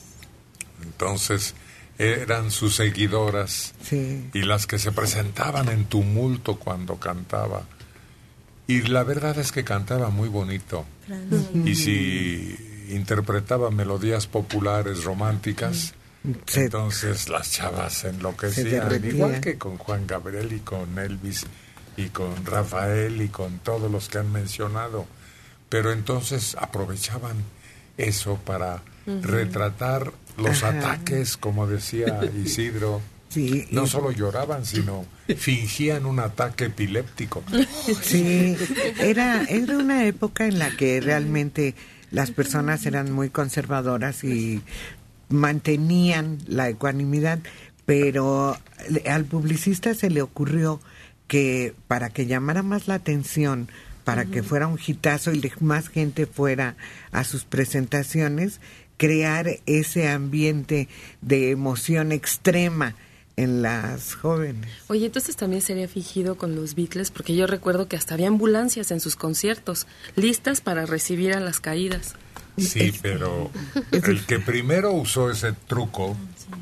Entonces eran sus seguidoras Sí. y las que se presentaban en tumulto cuando cantaba. Y la verdad es que cantaba muy bonito. Ujú. Y si interpretaba melodías populares románticas, Sí. entonces las chavas se enloquecían, derretían. igual que con Juan Gabriel y con Elvis y con Rafael y con todos los que han mencionado. Pero entonces aprovechaban eso para Ujú. retratar los Ajá. ataques, como decía Isidro. Sí, No y- solo lloraban, sino fingían un ataque epiléptico. Sí, era, era una época en la que realmente las personas eran muy conservadoras y mantenían la ecuanimidad, pero al publicista se le ocurrió que para que llamara más la atención para uh-huh. que fuera un hitazo y más gente fuera a sus presentaciones, crear ese ambiente de emoción extrema en las jóvenes. Oye, entonces también sería fingido con los Beatles, porque yo recuerdo que hasta había ambulancias en sus conciertos, listas para recibir a las caídas. Sí, pero el que primero usó ese truco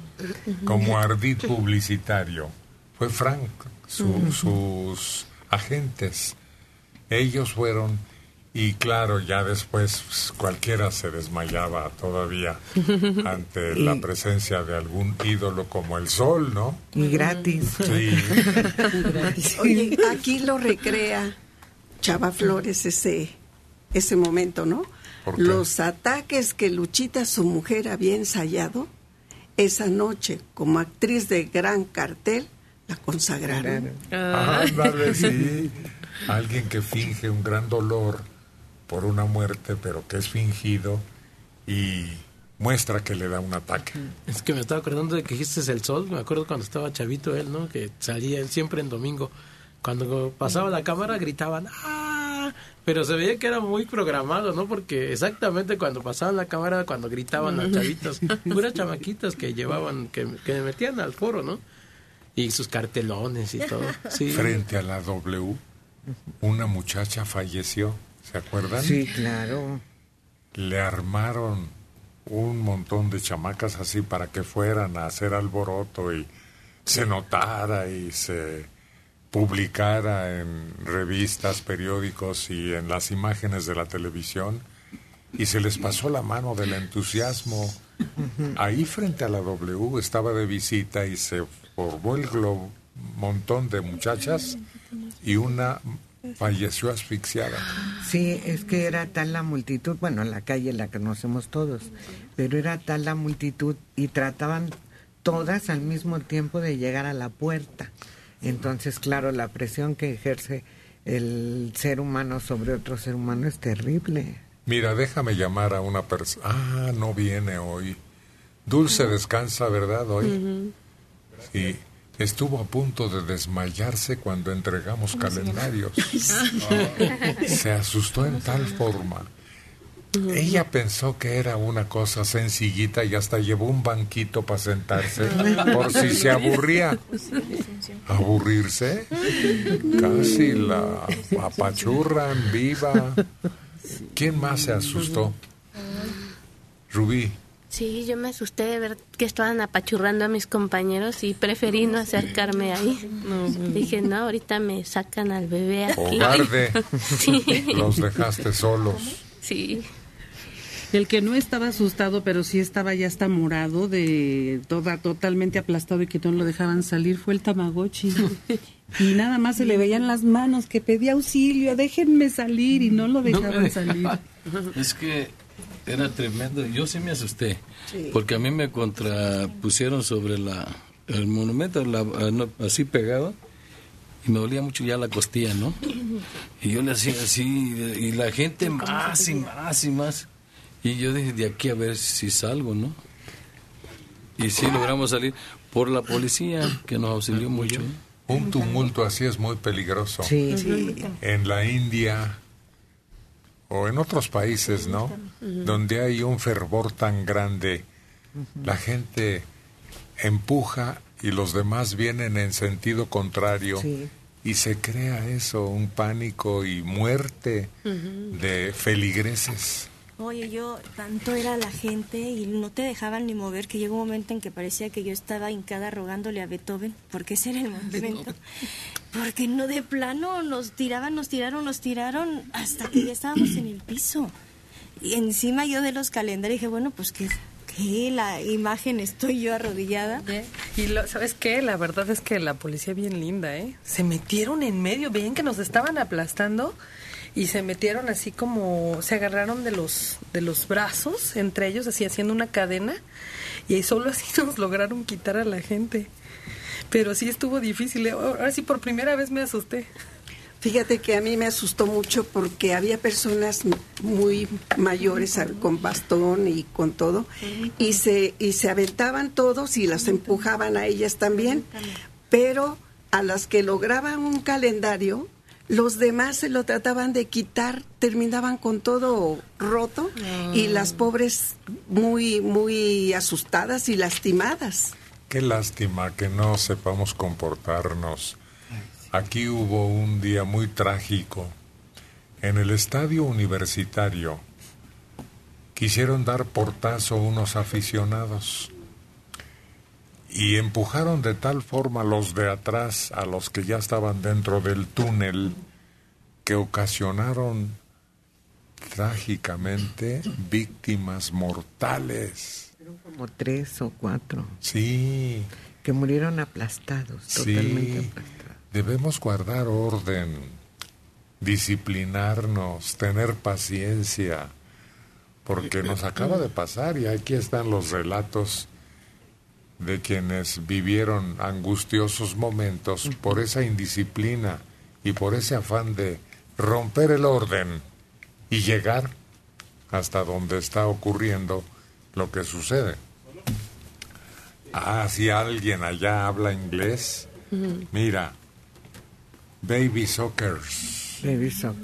como ardid publicitario fue Frank, su, uh-huh. sus agentes. Ellos fueron, y claro, ya después pues, cualquiera se desmayaba todavía ante y, la presencia de algún ídolo como el sol, ¿no? Y gratis. Sí. gratis. Oye, aquí lo recrea Chava Flores ese, ese momento, ¿no? Los ataques que Luchita, su mujer, había ensayado esa noche como actriz de gran cartel, la consagraron. Ah, ándale, sí. Alguien que finge un gran dolor por una muerte, pero que es fingido y muestra que le da un ataque. Es que me estaba acordando de que dijiste el sol, me acuerdo cuando estaba chavito él, ¿no? Que salía él siempre en domingo. Cuando pasaba la cámara gritaban ¡ah! Pero se veía que era muy programado, ¿no? Porque exactamente cuando pasaban la cámara, cuando gritaban las chavitas, puras chamaquitas que llevaban, que, que metían al foro, ¿no? Y sus cartelones y todo. Sí. Frente a la W, una muchacha falleció, ¿se acuerdan? Sí, claro. Le armaron un montón de chamacas así para que fueran a hacer alboroto y se notara y se publicara en revistas, periódicos y en las imágenes de la televisión, y se les pasó la mano del entusiasmo. Ahí frente a la W estaba de visita y se formó el globo, montón de muchachas, y una falleció asfixiada. Sí, es que era tal la multitud, bueno, en la calle la conocemos todos, pero era tal la multitud y trataban todas al mismo tiempo de llegar a la puerta. Entonces, claro, la presión que ejerce el ser humano sobre otro ser humano es terrible. Mira, déjame llamar a una persona. Ah, no viene hoy. Dulce descansa, ¿verdad? Hoy. Uh-huh. Sí, estuvo a punto de desmayarse cuando entregamos calendarios. Oh, se asustó en tal forma. Ella pensó que era una cosa sencillita y hasta llevó un banquito para sentarse por si se aburría. ¿Aburrirse? Casi la apachurran viva. ¿Quién más se asustó? Rubí. Sí, yo me asusté de ver que estaban apachurrando a mis compañeros y preferí no acercarme ahí. No, dije, no, ahorita me sacan al bebé aquí. Cobarde. Sí. Los dejaste solos. Sí. El que no estaba asustado, pero sí estaba ya hasta morado, de toda totalmente aplastado y que no lo dejaban salir, fue el Tamagotchi. Y nada más se le veían las manos, que pedía auxilio, déjenme salir, y no lo dejaban no salir. Es que era tremendo, yo sí me asusté, sí. Porque a mí me contrapusieron sobre la el monumento, la, así pegado, y me dolía mucho ya la costilla, ¿no? Y yo le hacía así, y la gente más y más y más. Y yo dije, de aquí a ver si salgo, ¿no? Y sí logramos salir por la policía, que nos auxilió mucho. Un tumulto así es muy peligroso. Sí, sí. En la India o en otros países, ¿no? Donde hay un fervor tan grande, la gente empuja y los demás vienen en sentido contrario. Sí. Y se crea eso, un pánico y muerte de feligreses. Oye, yo, tanto era la gente y no te dejaban ni mover, que llegó un momento en que parecía que yo estaba hincada rogándole a Beethoven, porque ese era el momento. Porque no, de plano, nos tiraban, nos tiraron, nos tiraron, hasta que ya estábamos en el piso. Y encima yo de los calendarios dije, bueno, pues que... ¿Qué? La imagen, estoy yo arrodillada. Y lo, ¿sabes qué? La verdad es que la policía bien linda, ¿eh? Se metieron en medio, veían que nos estaban aplastando y se metieron así como, se agarraron de los de los brazos entre ellos, así haciendo una cadena, y solo así nos lograron quitar a la gente. Pero sí estuvo difícil, ¿eh? Ahora sí por primera vez me asusté. Fíjate que a mí me asustó mucho porque había personas muy mayores con bastón y con todo, y se y se aventaban todos y las empujaban a ellas también, pero a las que lograban un calendario los demás se lo trataban de quitar, terminaban con todo roto Ah. y las pobres muy, muy asustadas y lastimadas. Qué lástima que no sepamos comportarnos. Aquí hubo un día muy trágico. En el estadio universitario quisieron dar portazo a unos aficionados y empujaron de tal forma los de atrás a los que ya estaban dentro del túnel que ocasionaron trágicamente víctimas mortales. Fueron como tres o cuatro. Sí. Que murieron aplastados, Sí. totalmente aplastados. Debemos guardar orden, disciplinarnos, tener paciencia, porque nos acaba de pasar y aquí están los relatos de quienes vivieron angustiosos momentos por esa indisciplina y por ese afán de romper el orden y llegar hasta donde está ocurriendo lo que sucede. Ah, si alguien allá habla inglés, mira, Baby Sockers. Baby Soccer.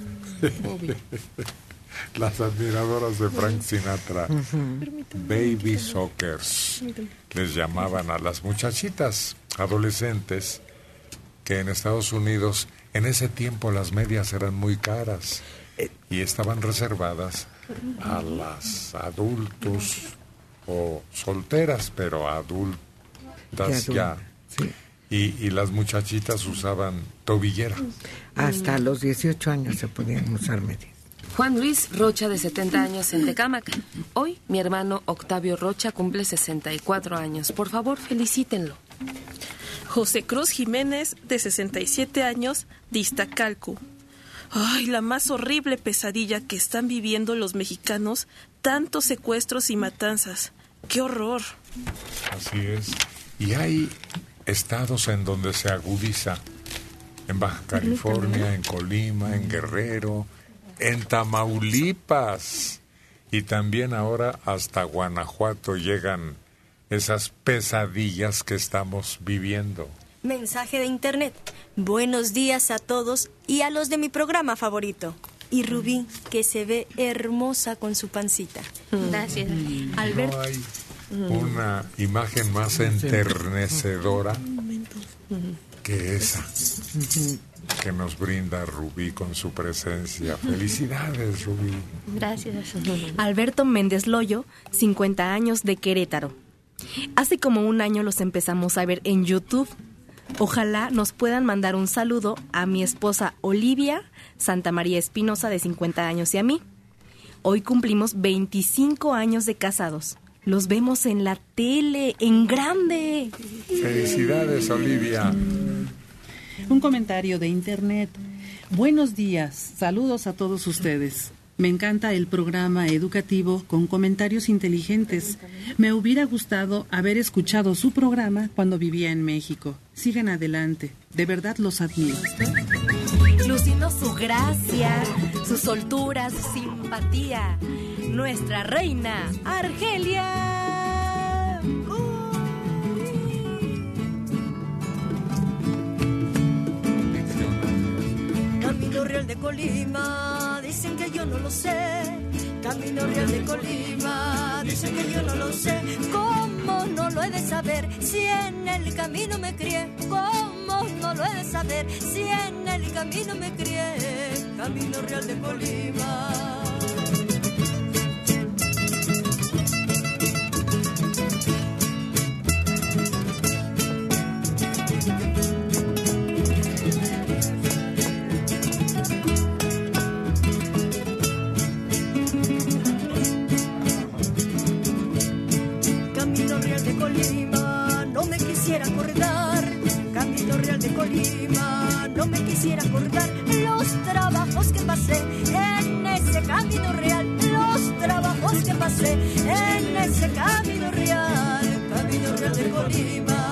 Las admiradoras de Frank Sinatra. Ujú. Baby Sockers. Les llamaban a las muchachitas adolescentes que en Estados Unidos en ese tiempo las medias eran muy caras y estaban reservadas a las adultos o solteras, pero adultas Ya ya. adultas, sí. Y, y las muchachitas usaban tobillera. Hasta los dieciocho años se podían usar medias. Juan Luis Rocha, de setenta años, en Tecámac. Hoy, mi hermano Octavio Rocha cumple sesenta y cuatro años. Por favor, felicítenlo. José Cruz Jiménez, de sesenta y siete años, de Iztacalco. Ay, la más horrible pesadilla que están viviendo los mexicanos, tantos secuestros y matanzas. ¡Qué horror! Así es. Y hay estados en donde se agudiza. En Baja California, en Colima, en Guerrero, en Tamaulipas. Y también ahora hasta Guanajuato llegan esas pesadillas que estamos viviendo. Mensaje de internet. Buenos días a todos y a los de mi programa favorito. Y Rubí, que se ve hermosa con su pancita. Gracias. No Alberto. hay una imagen más enternecedora que esa que nos brinda Rubí con su presencia. Felicidades, Rubí. Gracias. Alberto Méndez Loyo, cincuenta años, de Querétaro. Hace como un año los empezamos a ver en YouTube. Ojalá nos puedan mandar un saludo a mi esposa Olivia Santa María Espinosa, de cincuenta años, y a mí. Hoy cumplimos veinticinco años de casados. Los vemos en la tele, en grande. Felicidades, Olivia. Un comentario de internet. Buenos días, saludos a todos ustedes. Me encanta el programa educativo con comentarios inteligentes. Me hubiera gustado haber escuchado su programa cuando vivía en México. Sigan adelante, de verdad los admiro. Luciendo su gracia, su soltura, su simpatía. Nuestra reina, Argelia. Camino Real de Colima, dicen que yo no lo sé. Camino Real de Colima, dicen que yo no lo sé. ¿Cómo no lo he de saber si en el camino me crié? ¿Cómo no lo he de saber si en el camino me crié? Camino Real de Colima. Camino Real de Colima, no me quisiera acordar. Camino Real de Colima, no me quisiera acordar los trabajos que pasé en ese camino real. Los trabajos que pasé en ese camino real. Camino Real de Colima.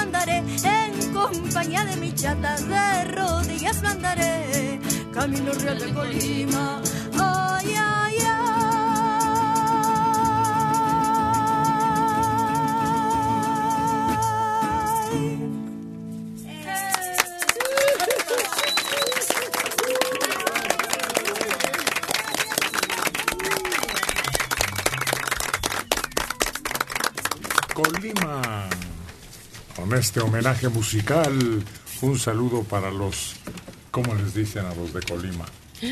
andaré, en compañía de mi chata, de rodillas lo andaré. Camino Real de Colima, ay, ay, ay. Colima. Con este homenaje musical, un saludo para los, ¿cómo les dicen a los de Colima?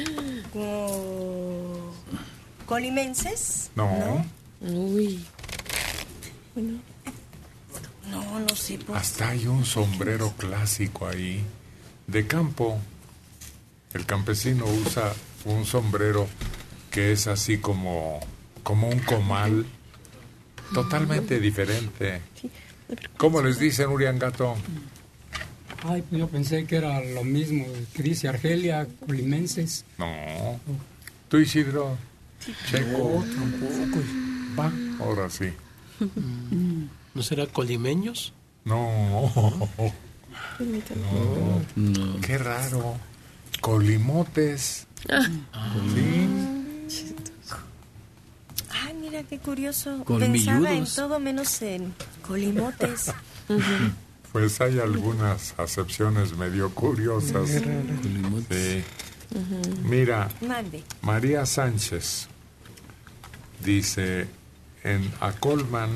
Como... ¿Colimenses? No. ¿No? Uy. Bueno. No, no sé. Pues. Hasta hay un sombrero clásico ahí, de campo. El campesino usa un sombrero que es así como, como un comal, totalmente diferente. ¿Cómo les dicen, Uriangato? Ay, pues yo pensé que era lo mismo que dice Argelia, colimenses. No. ¿Tú, Isidro? Checo. No, tampoco. Va, ahora sí. ¿No será colimeños? No. No. No. Qué raro. Colimotes. Sí. Ay, mira qué curioso. Colmilludos. Pensaba en todo menos en colimotes. Pues hay algunas acepciones medio curiosas. Sí. Mira, Mande. María Sánchez dice, en Acolman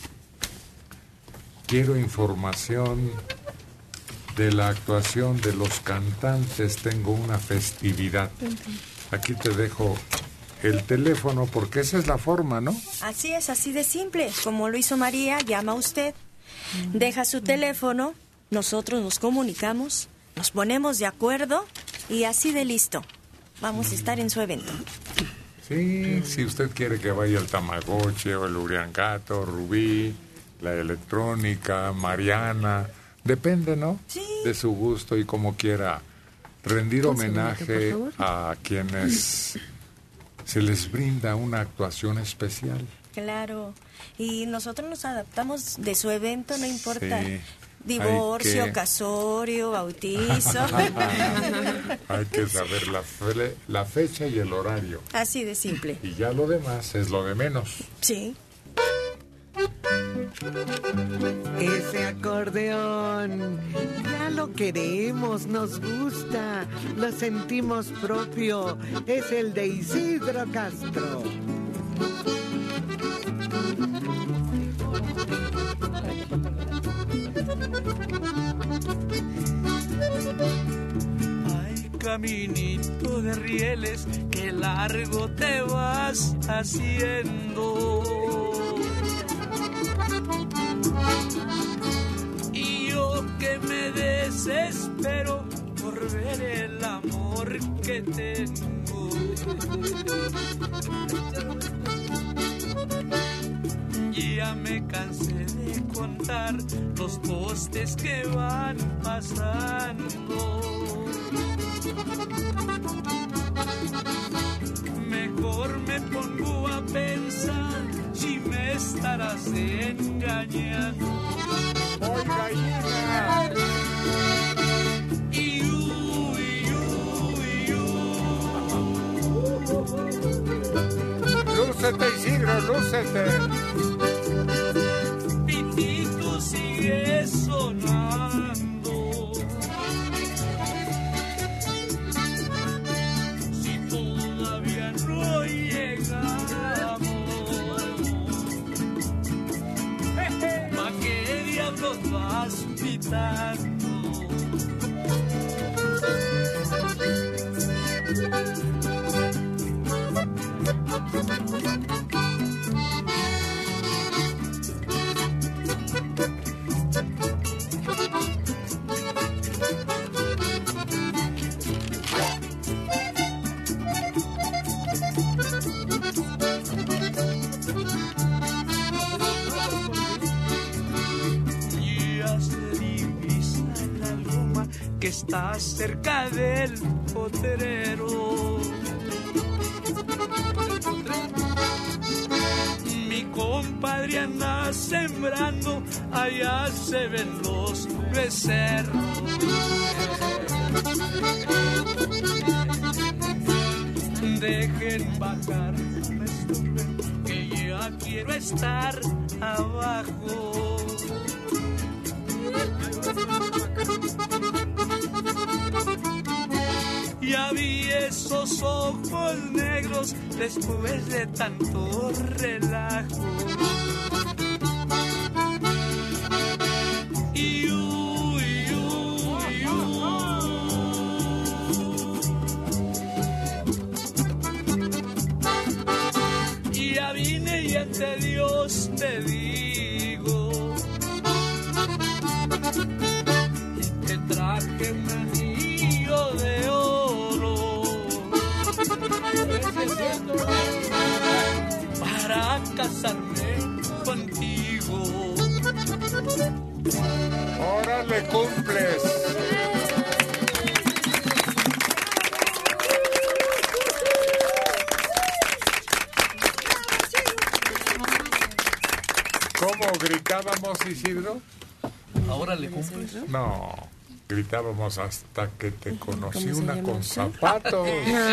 quiero información de la actuación de los cantantes, tengo una festividad. Aquí te dejo el teléfono porque esa es la forma, ¿no? Así es, así de simple. Como lo hizo María, llama usted, deja su teléfono, nosotros nos comunicamos, nos ponemos de acuerdo y así de listo. Vamos a estar en su evento. Sí, si usted quiere que vaya el Tamagotchi o el Uriangato, Rubí, la electrónica, Mariana, depende, ¿no? Sí. De su gusto y como quiera rendir homenaje a quienes se les brinda una actuación especial. Claro. Y nosotros nos adaptamos de su evento, no importa. Sí. Divorcio, Hay que... casorio, bautizo. Hay que saber la, fe... la fecha y el horario. Así de simple. Y ya lo demás es lo de menos. Sí. Ese acordeón, ya lo queremos, nos gusta, lo sentimos propio, es el de Isidro Castro. Ay, caminito de rieles, que largo te vas haciendo. Y yo que me desespero por ver el amor que tengo. Ya me cansé de contar los postes que van pasando. Mejor me pongo a pensar si me estarás engañando. Oiga, hija. Y uy, uy, uy. Lúcete, Isidro, lúcete. Pitito sigue sonando. Si todavía no llegamos, ¿pa' qué diablos vas pitando? Que está cerca del potrero. Mi compadre anda sembrando, allá se ven los becerros. Dejen bajar, me estuve, que ya quiero estar abajo. Ya vi esos ojos negros después de tanto relajo. Y uy, uy, uy. Ya vine y ante Dios te digo, te traje un anillo de oro para casarme contigo. ¡Órale, cumples! ¿Cómo gritábamos, Isidro? ¿Ahora le cumples? No, gritábamos hasta que te conocí una con zapatos.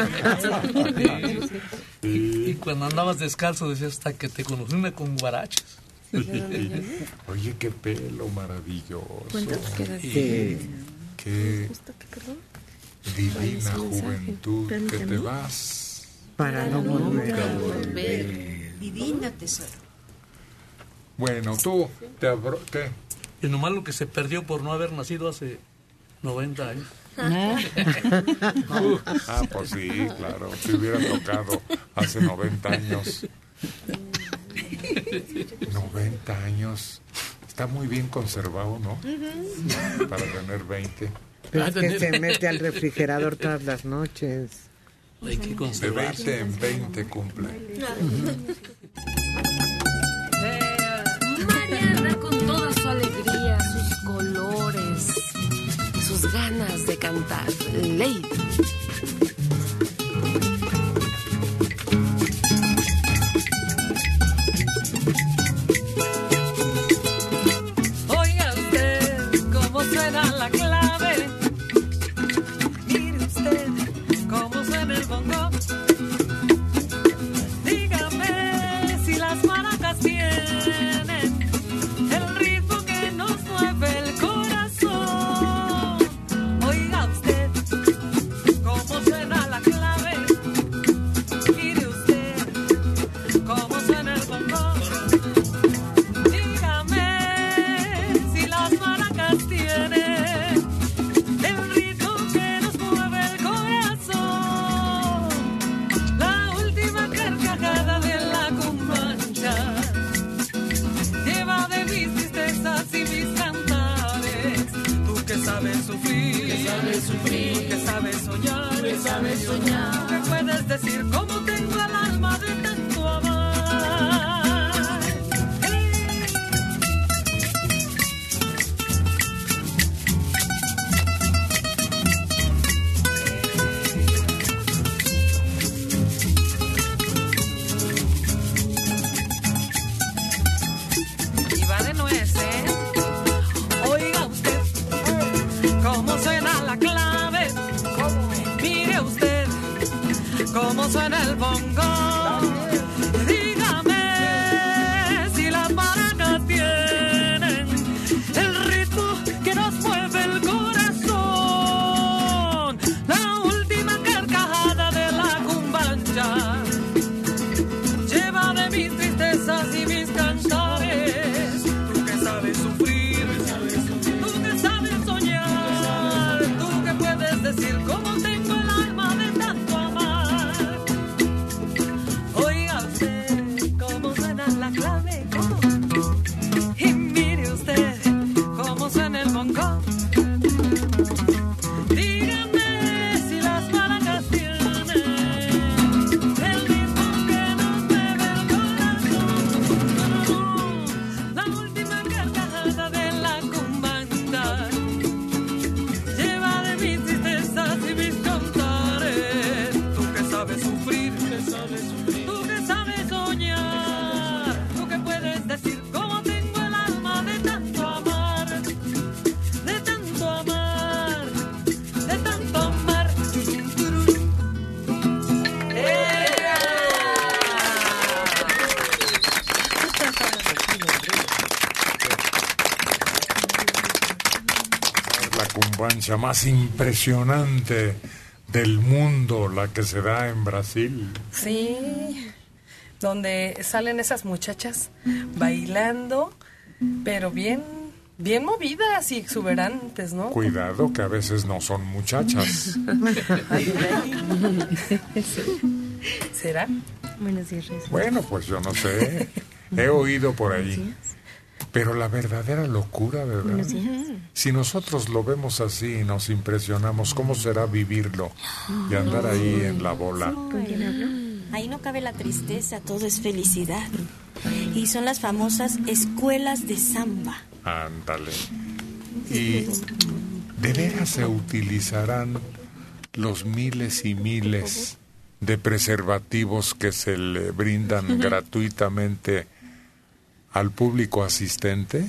Sí. Y, y cuando andabas descalzo decías hasta que te conocí una con guaraches. Oye, qué pelo maravilloso. Sí. Qué divina juventud que te vas para no volver. Divina tesoro. Bueno, tú, te abro... ¿qué? Y nomás lo que se perdió por no haber nacido hace noventa años. uh, ah, pues sí, claro. Si hubiera tocado hace noventa años. noventa años. Está muy bien conservado, ¿no? Uh-huh. Para tener veinte. Pero es que se mete al refrigerador todas las noches. Hay que conservarse. De veinte en veinte cumple. Mariana, con toda su alegría, sus colores, sus ganas de cantar. Lady. Oiga usted cómo suena la clave. Mire usted cómo suena el bongo. Dígame si las maracas tienen el ritmo que nos mueve el corazón. Oiga usted cómo suena la clave. Mire usted cómo suena el bongo. Dígame si las maracas tienen el ritmo que nos mueve el corazón. La última carcajada de la cumbancha lleva de mis tristezas y mis cantares. Tú que sabes sufrir, que sabes sufrir, tú que sabes soñar, que sabes soñar, que puedes decir cómo tengo el alma de tanto amar. Y va de nuez, ¿eh? Oiga usted cómo suena la clave. Mire usted cómo suena el bongo. Dígame si las maracas tienen el ritmo que nos mueve el corazón. La última carcajada de la cumbancha lleva de mis tristezas y mis cantares. Tú que sabes sufrir, tú que sabes soñar, tú que puedes decir cómo tengo el alma de tanto amar. rimbombancia más impresionante del mundo, la que se da en Brasil. Sí, donde salen esas muchachas bailando, pero bien, bien movidas y exuberantes, ¿no? Cuidado, que a veces no son muchachas. ¿Será? Buenos días, Reyes. Bueno, pues yo no sé, he oído por ahí. Pero la verdadera locura, ¿verdad? Si nosotros lo vemos así y nos impresionamos, ¿cómo será vivirlo y andar ahí en la bola? Ahí no cabe la tristeza, todo es felicidad. Y son las famosas escuelas de samba. Ándale. Y de veras se utilizarán los miles y miles de preservativos que se le brindan gratuitamente al público asistente.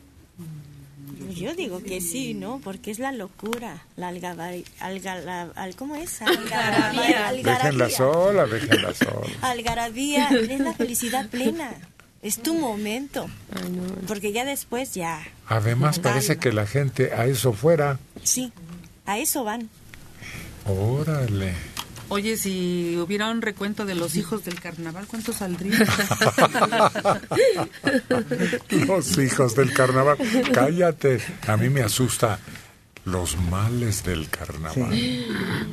Yo digo que sí, ¿no? Porque es la locura, la algarabía, alga, al, ¿cómo es? Algarabía. algarabía. Déjenla sola, déjenla sola. Algarabía, es la felicidad plena. Es tu momento. Porque ya después ya... Además parece que la gente a eso fuera. Sí, a eso van. Órale. Oye, si hubiera un recuento de los hijos del carnaval, ¿cuántos saldrían? Los hijos del carnaval. Cállate. A mí me asusta los males del carnaval. Sí.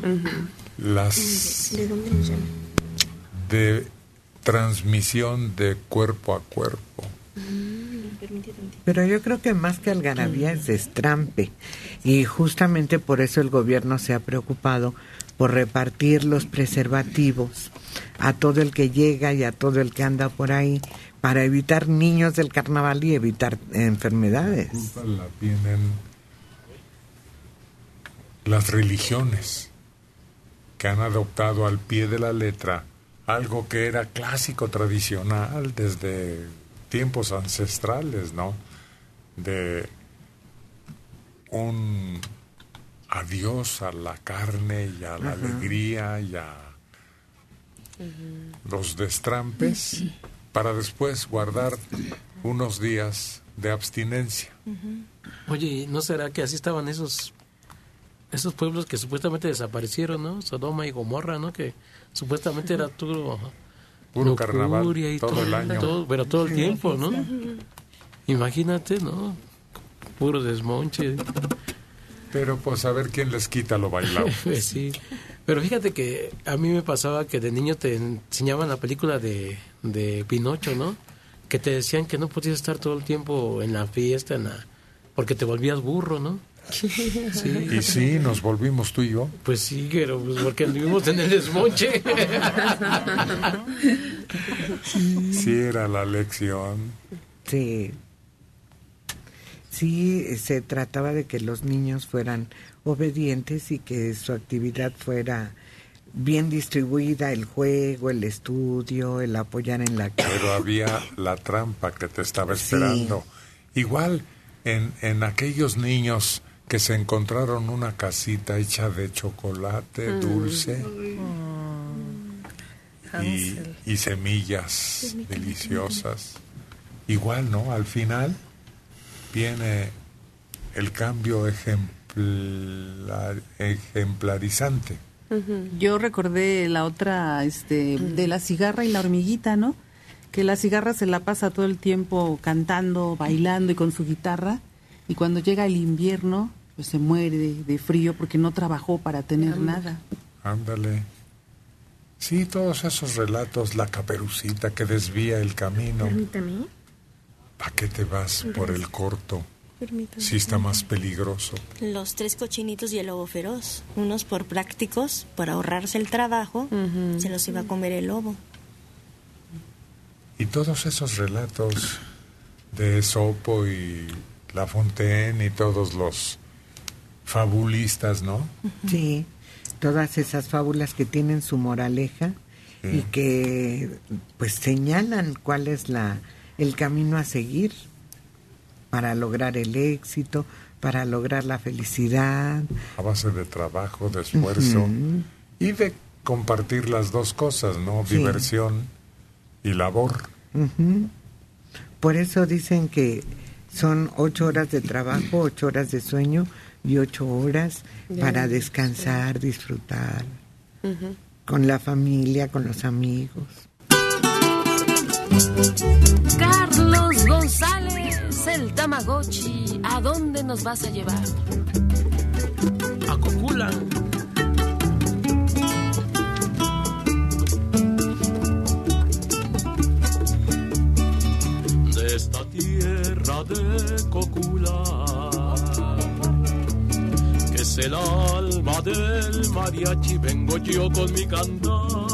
Las ¿De dónde nos llaman? de transmisión de cuerpo a cuerpo. Pero yo creo que más que algarabía es destrampe. Y justamente por eso el gobierno se ha preocupado por repartir los preservativos a todo el que llega y a todo el que anda por ahí, para evitar niños del carnaval y evitar enfermedades. La culpa la tienen las religiones, que han adoptado al pie de la letra algo que era clásico, tradicional, desde tiempos ancestrales, ¿no? De un adiós a la carne y a la Ajá. alegría y a uh-huh. los destrampes, para después guardar unos días de abstinencia. Uh-huh. Oye, ¿no será que así estaban esos esos pueblos que supuestamente desaparecieron, ¿no? Sodoma y Gomorra, ¿no? Que supuestamente era todo puro carnaval y todo, todo el año, todo, pero todo el tiempo, ¿no? Imagínate, ¿no? Puro desmonche. Pero pues a ver quién les quita lo bailado. Pues sí. Pero fíjate que a mí me pasaba que de niño te enseñaban la película de, de Pinocho, ¿no? Que te decían que no podías estar todo el tiempo en la fiesta, en la, porque te volvías burro, ¿no? Sí. Y sí, nos volvimos tú y yo. Pues sí, pero pues porque vivimos en el desmonche. Sí, era la lección. Sí. Sí, se trataba de que los niños fueran obedientes y que su actividad fuera bien distribuida, el juego, el estudio, el apoyar en la casa. Pero había la trampa que te estaba esperando. Sí. Igual en, en aquellos niños que se encontraron una casita hecha de chocolate mm. dulce mm. y, y semillas deliciosas. Igual, ¿no? Al final viene el cambio ejemplar, ejemplarizante. Uh-huh. Yo recordé la otra, este, de la cigarra y la hormiguita, ¿no? Que la cigarra se la pasa todo el tiempo cantando, bailando y con su guitarra, y cuando llega el invierno, pues se muere de, de frío porque no trabajó para tener Ándale. nada. Ándale. Sí, todos esos relatos, la caperucita que desvía el camino. Permítame. ¿Para qué te vas Permítame. por el corto? Permítame. Si está más peligroso. Los tres cochinitos y el lobo feroz. Unos por prácticos, por ahorrarse el trabajo, uh-huh. se los iba a comer el lobo. Y todos esos relatos de Esopo y La Fontaine y todos los fabulistas, ¿no? Sí, todas esas fábulas que tienen su moraleja sí. y que pues señalan cuál es la el camino a seguir para lograr el éxito, para lograr la felicidad. A base de trabajo, de esfuerzo uh-huh. y de compartir las dos cosas, ¿no? Sí. Diversión y labor. Uh-huh. Por eso dicen que son ocho horas de trabajo, ocho horas de sueño, y ocho horas Ya, para descansar, disfrutar, Ujú. con la familia, con los amigos. Carlos González, el Tamagotchi, ¿a dónde nos vas a llevar? A Cocula. De esta tierra de Cocula, que es el alma del mariachi, vengo yo con mi cantar.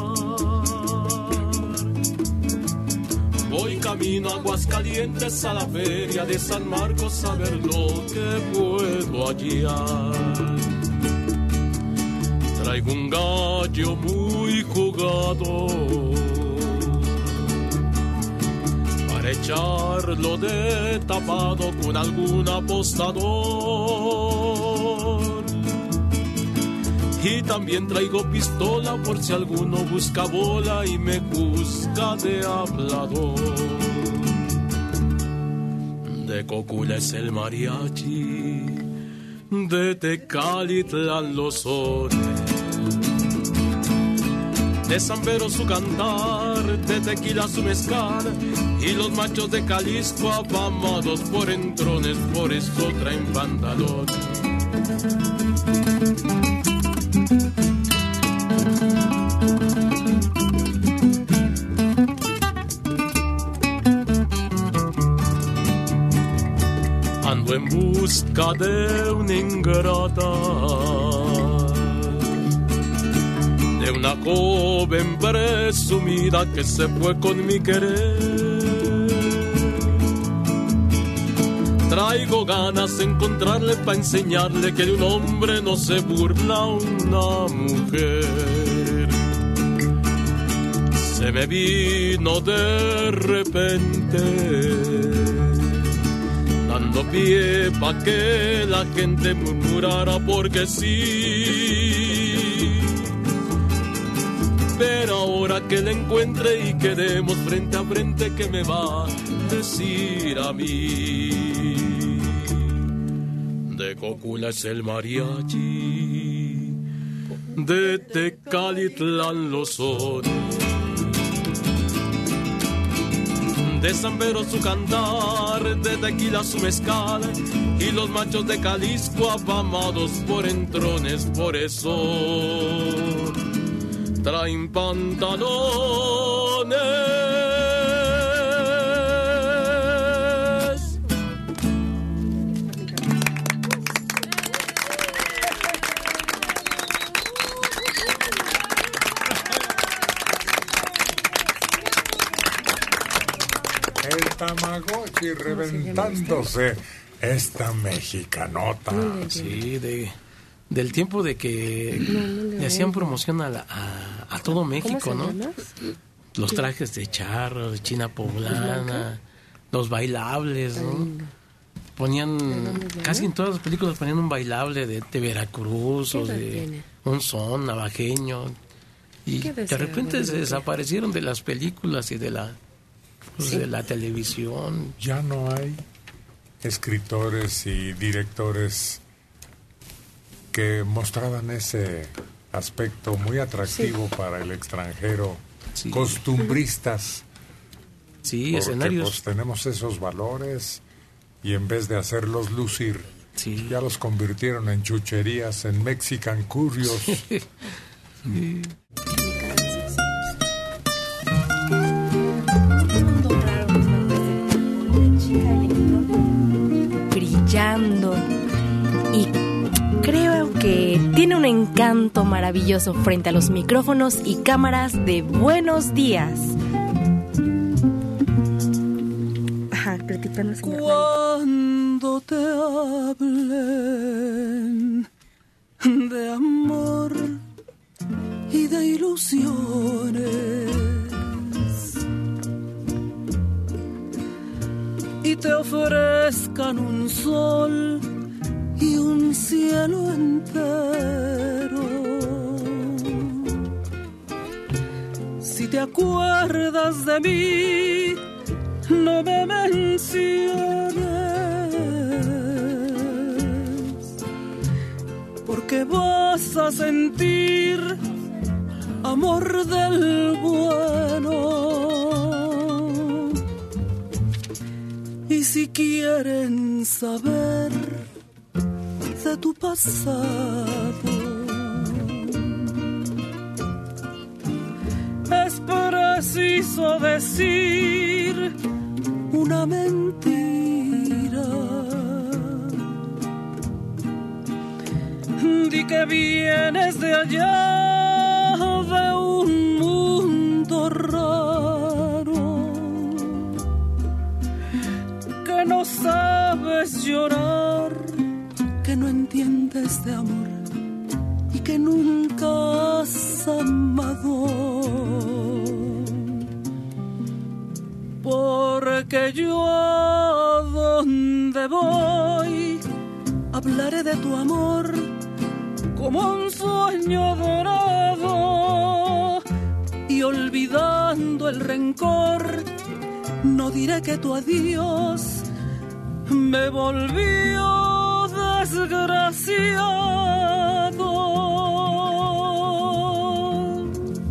Voy camino a Aguascalientes, a la feria de San Marcos, a ver lo que puedo hallar. Traigo un gallo muy jugado para echarlo de tapado con algún apostador. Y también traigo pistola por si alguno busca bola y me juzga de hablador. De Cocula es el mariachi, de Tecalitlán los sones, de Zambero su cantar, de Tequila su mezcal, y los machos de Jalisco afamados por entrones, por eso traen pantalón. Ando en busca de una ingrata, de una joven presumida que se fue con mi querer. Traigo ganas de encontrarle para enseñarle que de un hombre no se burla una mujer. Se me vino de repente, dando pie pa' que la gente murmurara porque sí. Pero ahora que la encuentre y quedemos frente a frente, ¿qué me va a decir a mí? De Cocula es el mariachi, de Tecalitlán los sones, de Zambero su cantar, de Tequila su mezcal, y los machos de Jalisco afamados por entrones, por eso traen pantalones. El Tamagotchi reventándose esta mexicanota. Sí, de, del tiempo de que le hacían promoción a, la, a, a todo México, ¿no? Los trajes de charro, de China poblana, los bailables, ¿no? Ponían, casi en todas las películas ponían un bailable de, de Veracruz o de un son navajeño. Y de repente se desaparecieron de las películas y de la, pues, sí. de la televisión. Ya no hay escritores y directores que mostraban ese aspecto muy atractivo sí. para el extranjero, sí. costumbristas. Sí, porque, escenarios. Pues tenemos esos valores y en vez de hacerlos lucir, sí. ya los convirtieron en chucherías, en Mexican Curios. Sí. Brillando. Y creo que tiene un encanto maravilloso frente a los micrófonos y cámaras de Buenos Días. Ajá, platícanos. Cuando te hablen de amor y de ilusiones y te ofrezcan un sol y un cielo entero, si te acuerdas de mí, no me menciones que vas a sentir amor del bueno. Y si quieren saber de tu pasado, es preciso decir una mentira. Di que vienes de allá, de un mundo raro, que no sabes llorar, que no entiendes de amor y que nunca has amado. Porque yo a donde voy hablaré de tu amor como un sueño dorado, y olvidando el rencor no diré que tu adiós me volvió desgraciado.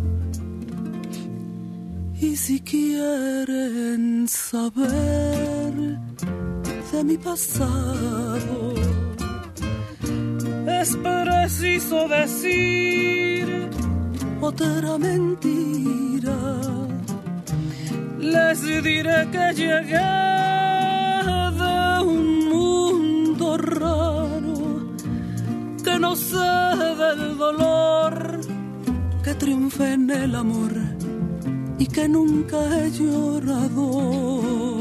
Y si quieren saber de mi pasado, es preciso decir otra mentira. Les diré que llegué de un mundo raro, que no sé del dolor, que triunfé en el amor y que nunca he llorado.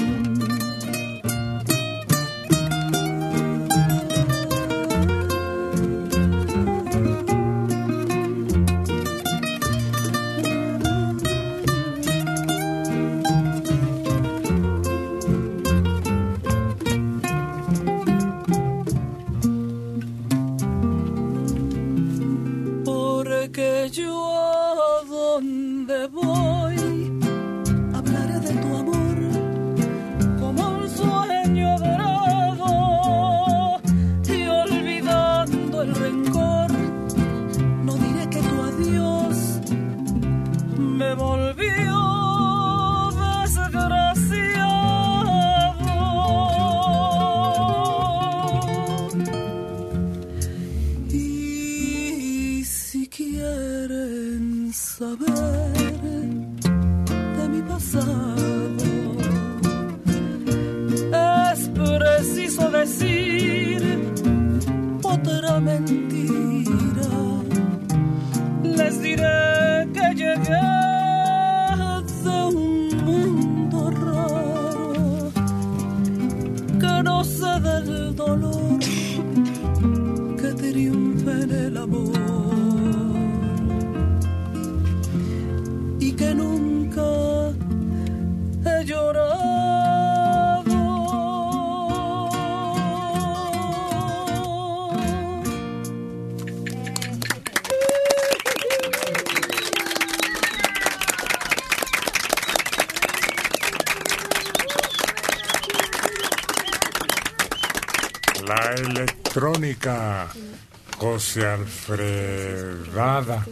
La electrónica José Alfredada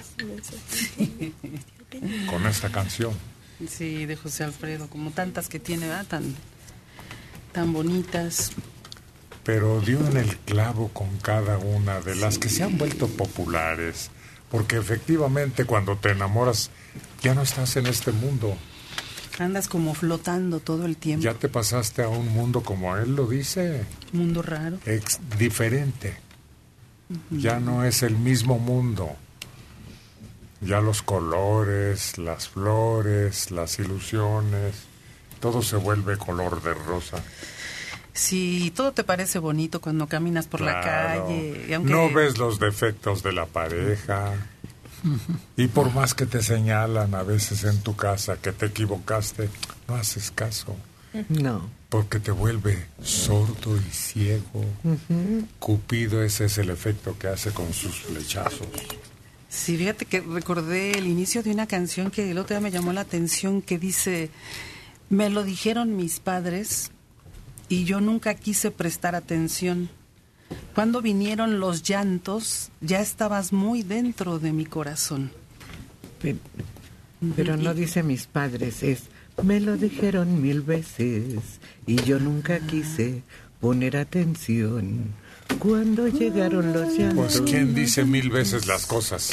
con esta canción. Sí, de José Alfredo, como tantas que tiene, ¿verdad? Tan, tan bonitas. Pero dio en el clavo con cada una de las que se han vuelto populares, porque efectivamente cuando te enamoras ya no estás en este mundo. Andas como flotando todo el tiempo. Ya te pasaste a un mundo, como él lo dice, mundo raro, ex diferente. Uh-huh. Ya no es el mismo mundo. Ya los colores, las flores, las ilusiones, todo se vuelve color de rosa. Sí, todo te parece bonito cuando caminas por claro. la calle. Y aunque... No ves los defectos de la pareja. Y por más que te señalan a veces en tu casa que te equivocaste, no haces caso. No. Porque te vuelve sordo y ciego. Uh-huh. Cupido, ese es el efecto que hace con sus flechazos. Sí, fíjate que recordé el inicio de una canción que el otro día me llamó la atención, que dice: me lo dijeron mis padres y yo nunca quise prestar atención. Cuando vinieron los llantos, ya estabas muy dentro de mi corazón. Pero, pero no dice mis padres, es, me lo dijeron mil veces y yo nunca quise poner atención. Cuando llegaron los llantos. Pues, ¿quién dice mil veces las cosas?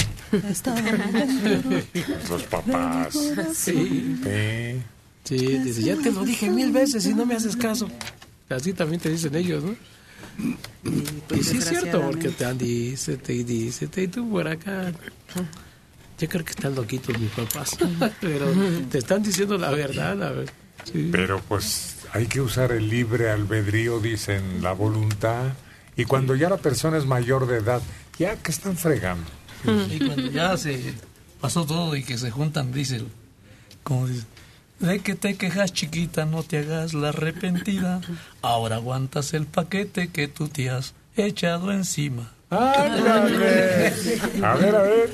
Los papás. Sí. Sí. Sí, dice, ya te lo dije mil veces y no me haces caso. Así también te dicen ellos, ¿no? Y, pues, y sí es cierto, porque te han dice, te dice, te y tú por acá. Yo creo que están loquitos mis papás, pero te están diciendo la verdad. A ver. Sí. Pero pues hay que usar el libre albedrío, dicen, la voluntad. Y cuando ya la persona es mayor de edad, ya que están fregando. Y cuando ya se pasó todo y que se juntan, dice, como dice, de que te quejas chiquita, no te hagas la arrepentida, ahora aguantas el paquete que tú te has echado encima. ¡Ándale! A ver, a ver.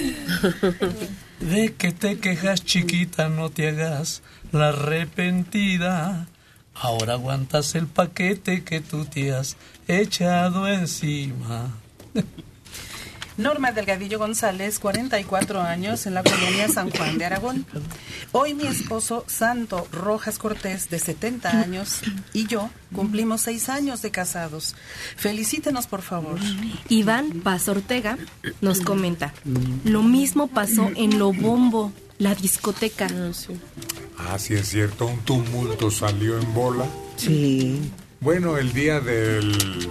De que te quejas chiquita, no te hagas la arrepentida, ahora aguantas el paquete que tú te has echado encima. Norma Delgadillo González, cuarenta y cuatro años, en la colonia San Juan de Aragón. Hoy mi esposo Santo Rojas Cortés, de setenta años, y yo cumplimos seis años de casados. Felicítenos, por favor. Iván Paz Ortega nos comenta, lo mismo pasó en Lo Bombo, la discoteca. Ah, sí es cierto, un tumulto salió en bola. Sí. Bueno, el día del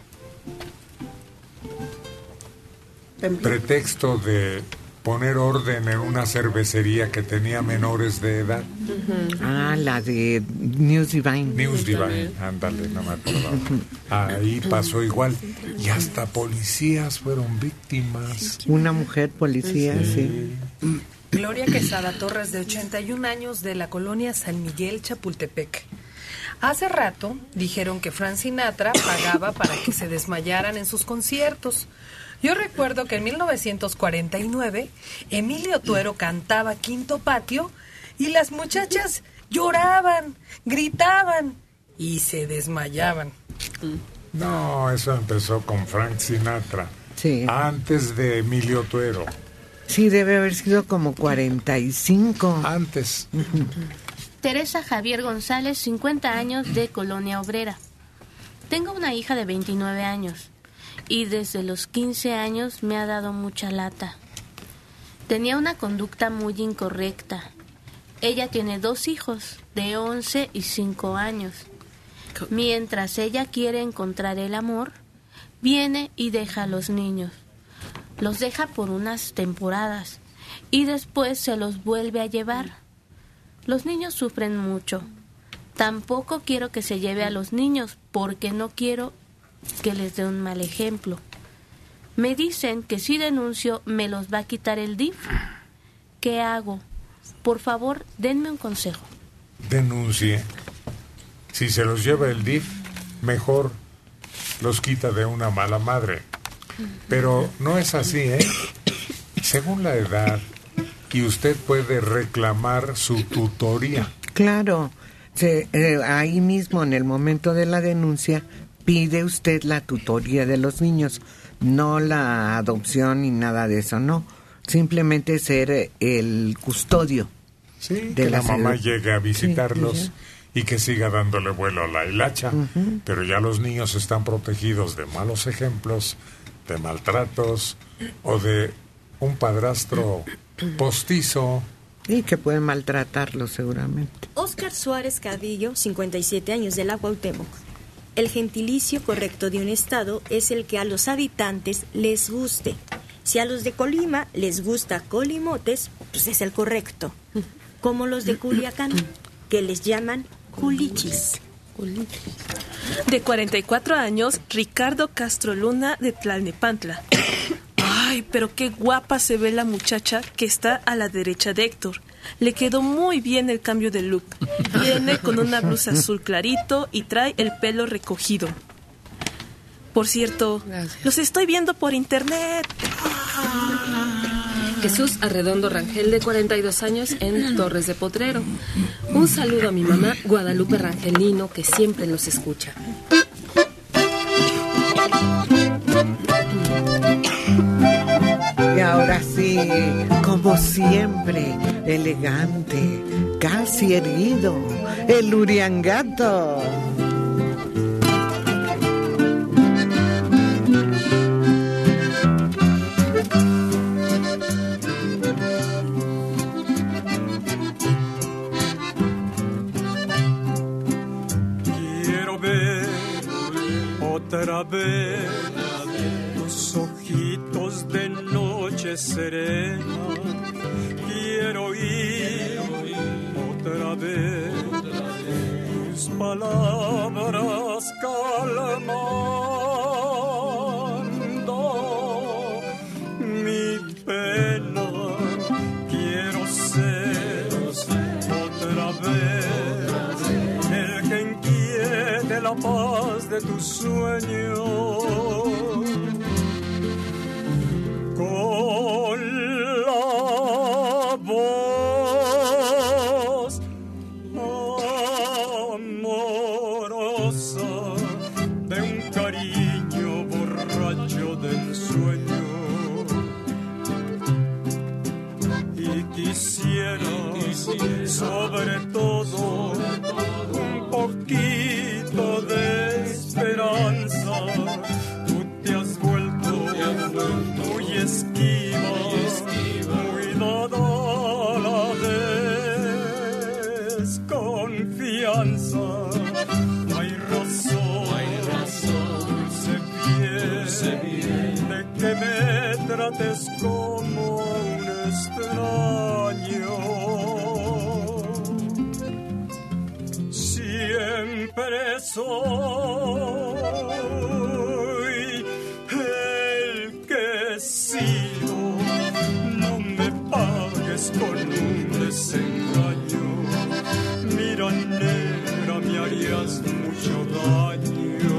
pretexto de poner orden en una cervecería que tenía menores de edad. Uh-huh. Ah, la de News Divine. News Divine, ándale, no me acordaba. Uh-huh. Ahí pasó igual. Y hasta policías fueron víctimas. Una mujer policía, sí. sí. Gloria Quesada Torres, de ochenta y un años, de la colonia San Miguel, Chapultepec. Hace rato dijeron que Frank Sinatra pagaba para que se desmayaran en sus conciertos. Yo recuerdo que en mil novecientos cuarenta y nueve Emilio Tuero cantaba Quinto Patio y las muchachas lloraban, gritaban y se desmayaban. No, eso empezó con Frank Sinatra. Sí. Antes de Emilio Tuero. Sí, debe haber sido como cuarenta y cinco. Antes. Teresa Javier González, cincuenta años, de Colonia Obrera. Tengo una hija de veintinueve años. Y desde los quince años me ha dado mucha lata. Tenía una conducta muy incorrecta. Ella tiene dos hijos, de once y cinco años. Mientras ella quiere encontrar el amor, viene y deja a los niños. Los deja por unas temporadas y después se los vuelve a llevar. Los niños sufren mucho. Tampoco quiero que se lleve a los niños porque no quiero que les dé un mal ejemplo. Me dicen que si denuncio me los va a quitar el D I F. ¿Qué hago? Por favor, denme un consejo. Denuncie. Si se los lleva el D I F, mejor los quita de una mala madre. Pero no es así, ¿eh? Según la edad, y usted puede reclamar su tutoría. Claro, se, eh, ahí mismo en el momento de la denuncia pide usted la tutoría de los niños, no la adopción ni nada de eso, no. Simplemente ser el custodio. Sí, de que la, la mamá ciudad. llegue a visitarlos Sí, y que siga dándole vuelo a la hilacha. Uh-huh. Pero ya los niños están protegidos de malos ejemplos, de maltratos o de un padrastro postizo. Y que pueden maltratarlos seguramente. Óscar Suárez Cadillo, cincuenta y siete años, de la Cuauhtémoc. El gentilicio correcto de un estado es el que a los habitantes les guste. Si a los de Colima les gusta Colimotes, pues es el correcto. Como los de Culiacán, que les llaman Culichis. De cuarenta y cuatro años, Ricardo Castro Luna, de Tlalnepantla. Ay, pero qué guapa se ve la muchacha que está a la derecha de Héctor. Le quedó muy bien el cambio de look. Viene con una blusa azul clarito y trae el pelo recogido. Por cierto, Gracias. Los estoy viendo por internet. Jesús Arredondo Rangel, de cuarenta y dos años, en Torres de Potrero. Un saludo a mi mamá, Guadalupe Rangelino, que siempre nos escucha. como siempre, elegante, casi erguido, el Uriangato. Quiero ver otra vez tus ojitos de noche serena. Quiero oír otra vez tus palabras calmando mi pena. Quiero ser otra vez el que inquiete la paz de tus sueños. Con la voz amorosa de un cariño borracho de ensueño. Y quisiera, sobre todo, un poquito de esperanza. Tú te has vuelto muy esquiva, muy dada a la desconfianza. No hay razón, dulce bien, de que me trates como un extraño. Siempre soy el que he sido. No me pagues con un desengaño. Mira, negra, me harías mucho daño.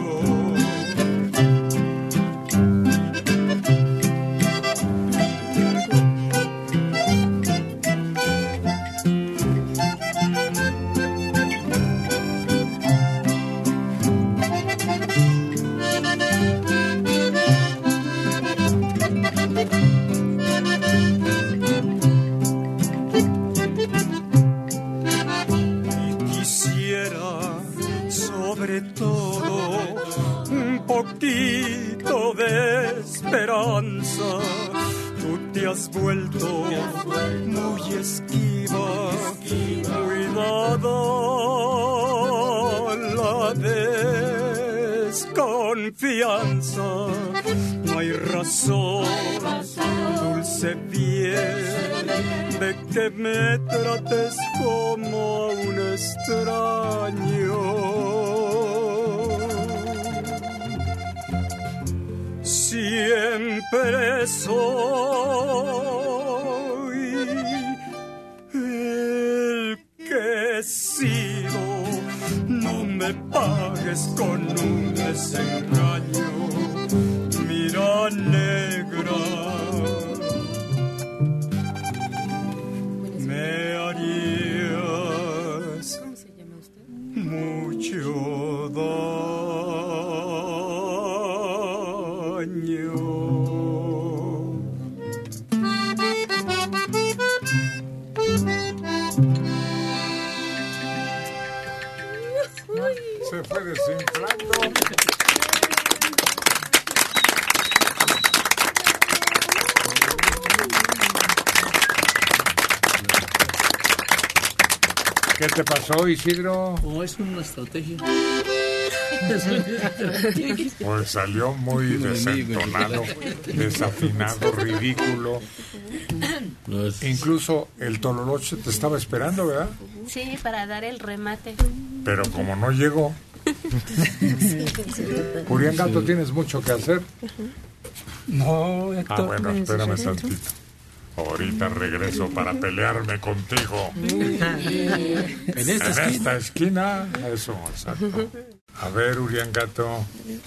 Poquito de esperanza. Tú te has vuelto muy esquiva, muy dada la desconfianza. No hay razón, dulce piel, de que me trates como a un extraño. Siempre soy el que he sido. No me pagues con un desengaño. Mira, negra, me harías mucho daño. Se fue desinflando. ¿Qué te pasó, Isidro? Oh, es una estrategia. Pues salió muy desentonado, desafinado, ridículo. Incluso el Tololoche te estaba esperando, ¿verdad? Sí, para dar el remate. Pero como no llegó. Uriangato, ¿tienes mucho que hacer? No, Héctor. Ah, bueno, espérame tantito. Ahorita regreso para pelearme contigo. En esta, en esquina. esta esquina. Eso, exacto. A ver, Uriangato.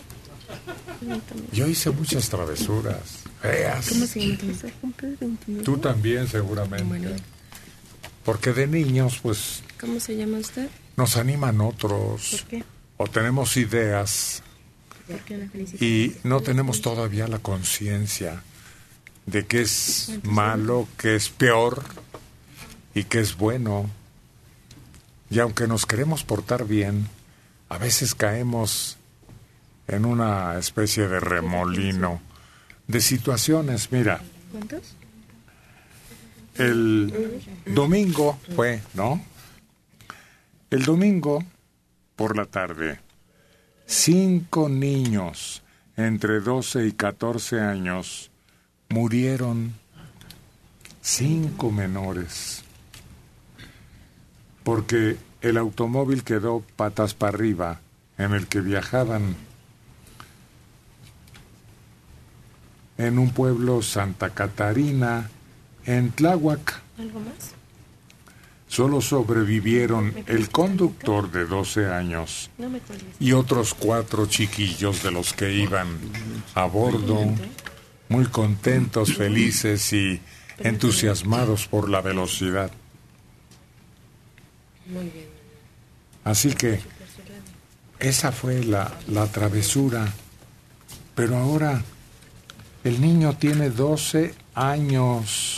Yo hice muchas travesuras feas. ¿Cómo se llama? Tú también, seguramente. Porque de niños, pues, ¿Cómo se llama usted? nos animan otros. ¿Por qué? O tenemos ideas ¿Por qué la felicito? y no tenemos todavía la conciencia de qué es malo, qué es peor y qué es bueno. Y aunque nos queremos portar bien, a veces caemos en una especie de remolino de situaciones. Mira, el domingo fue, ¿no? El domingo por la tarde, cinco niños entre doce y catorce años murieron, cinco menores, porque el automóvil quedó patas para arriba en el que viajaban en un pueblo Santa Catarina, en Tláhuac. ¿Algo más? Solo sobrevivieron el conductor de doce años No me cuelgues. y otros cuatro chiquillos de los que iban a bordo, muy contentos, felices y entusiasmados por la velocidad. Muy bien. Así que esa fue la, la travesura. Pero ahora el niño tiene doce años.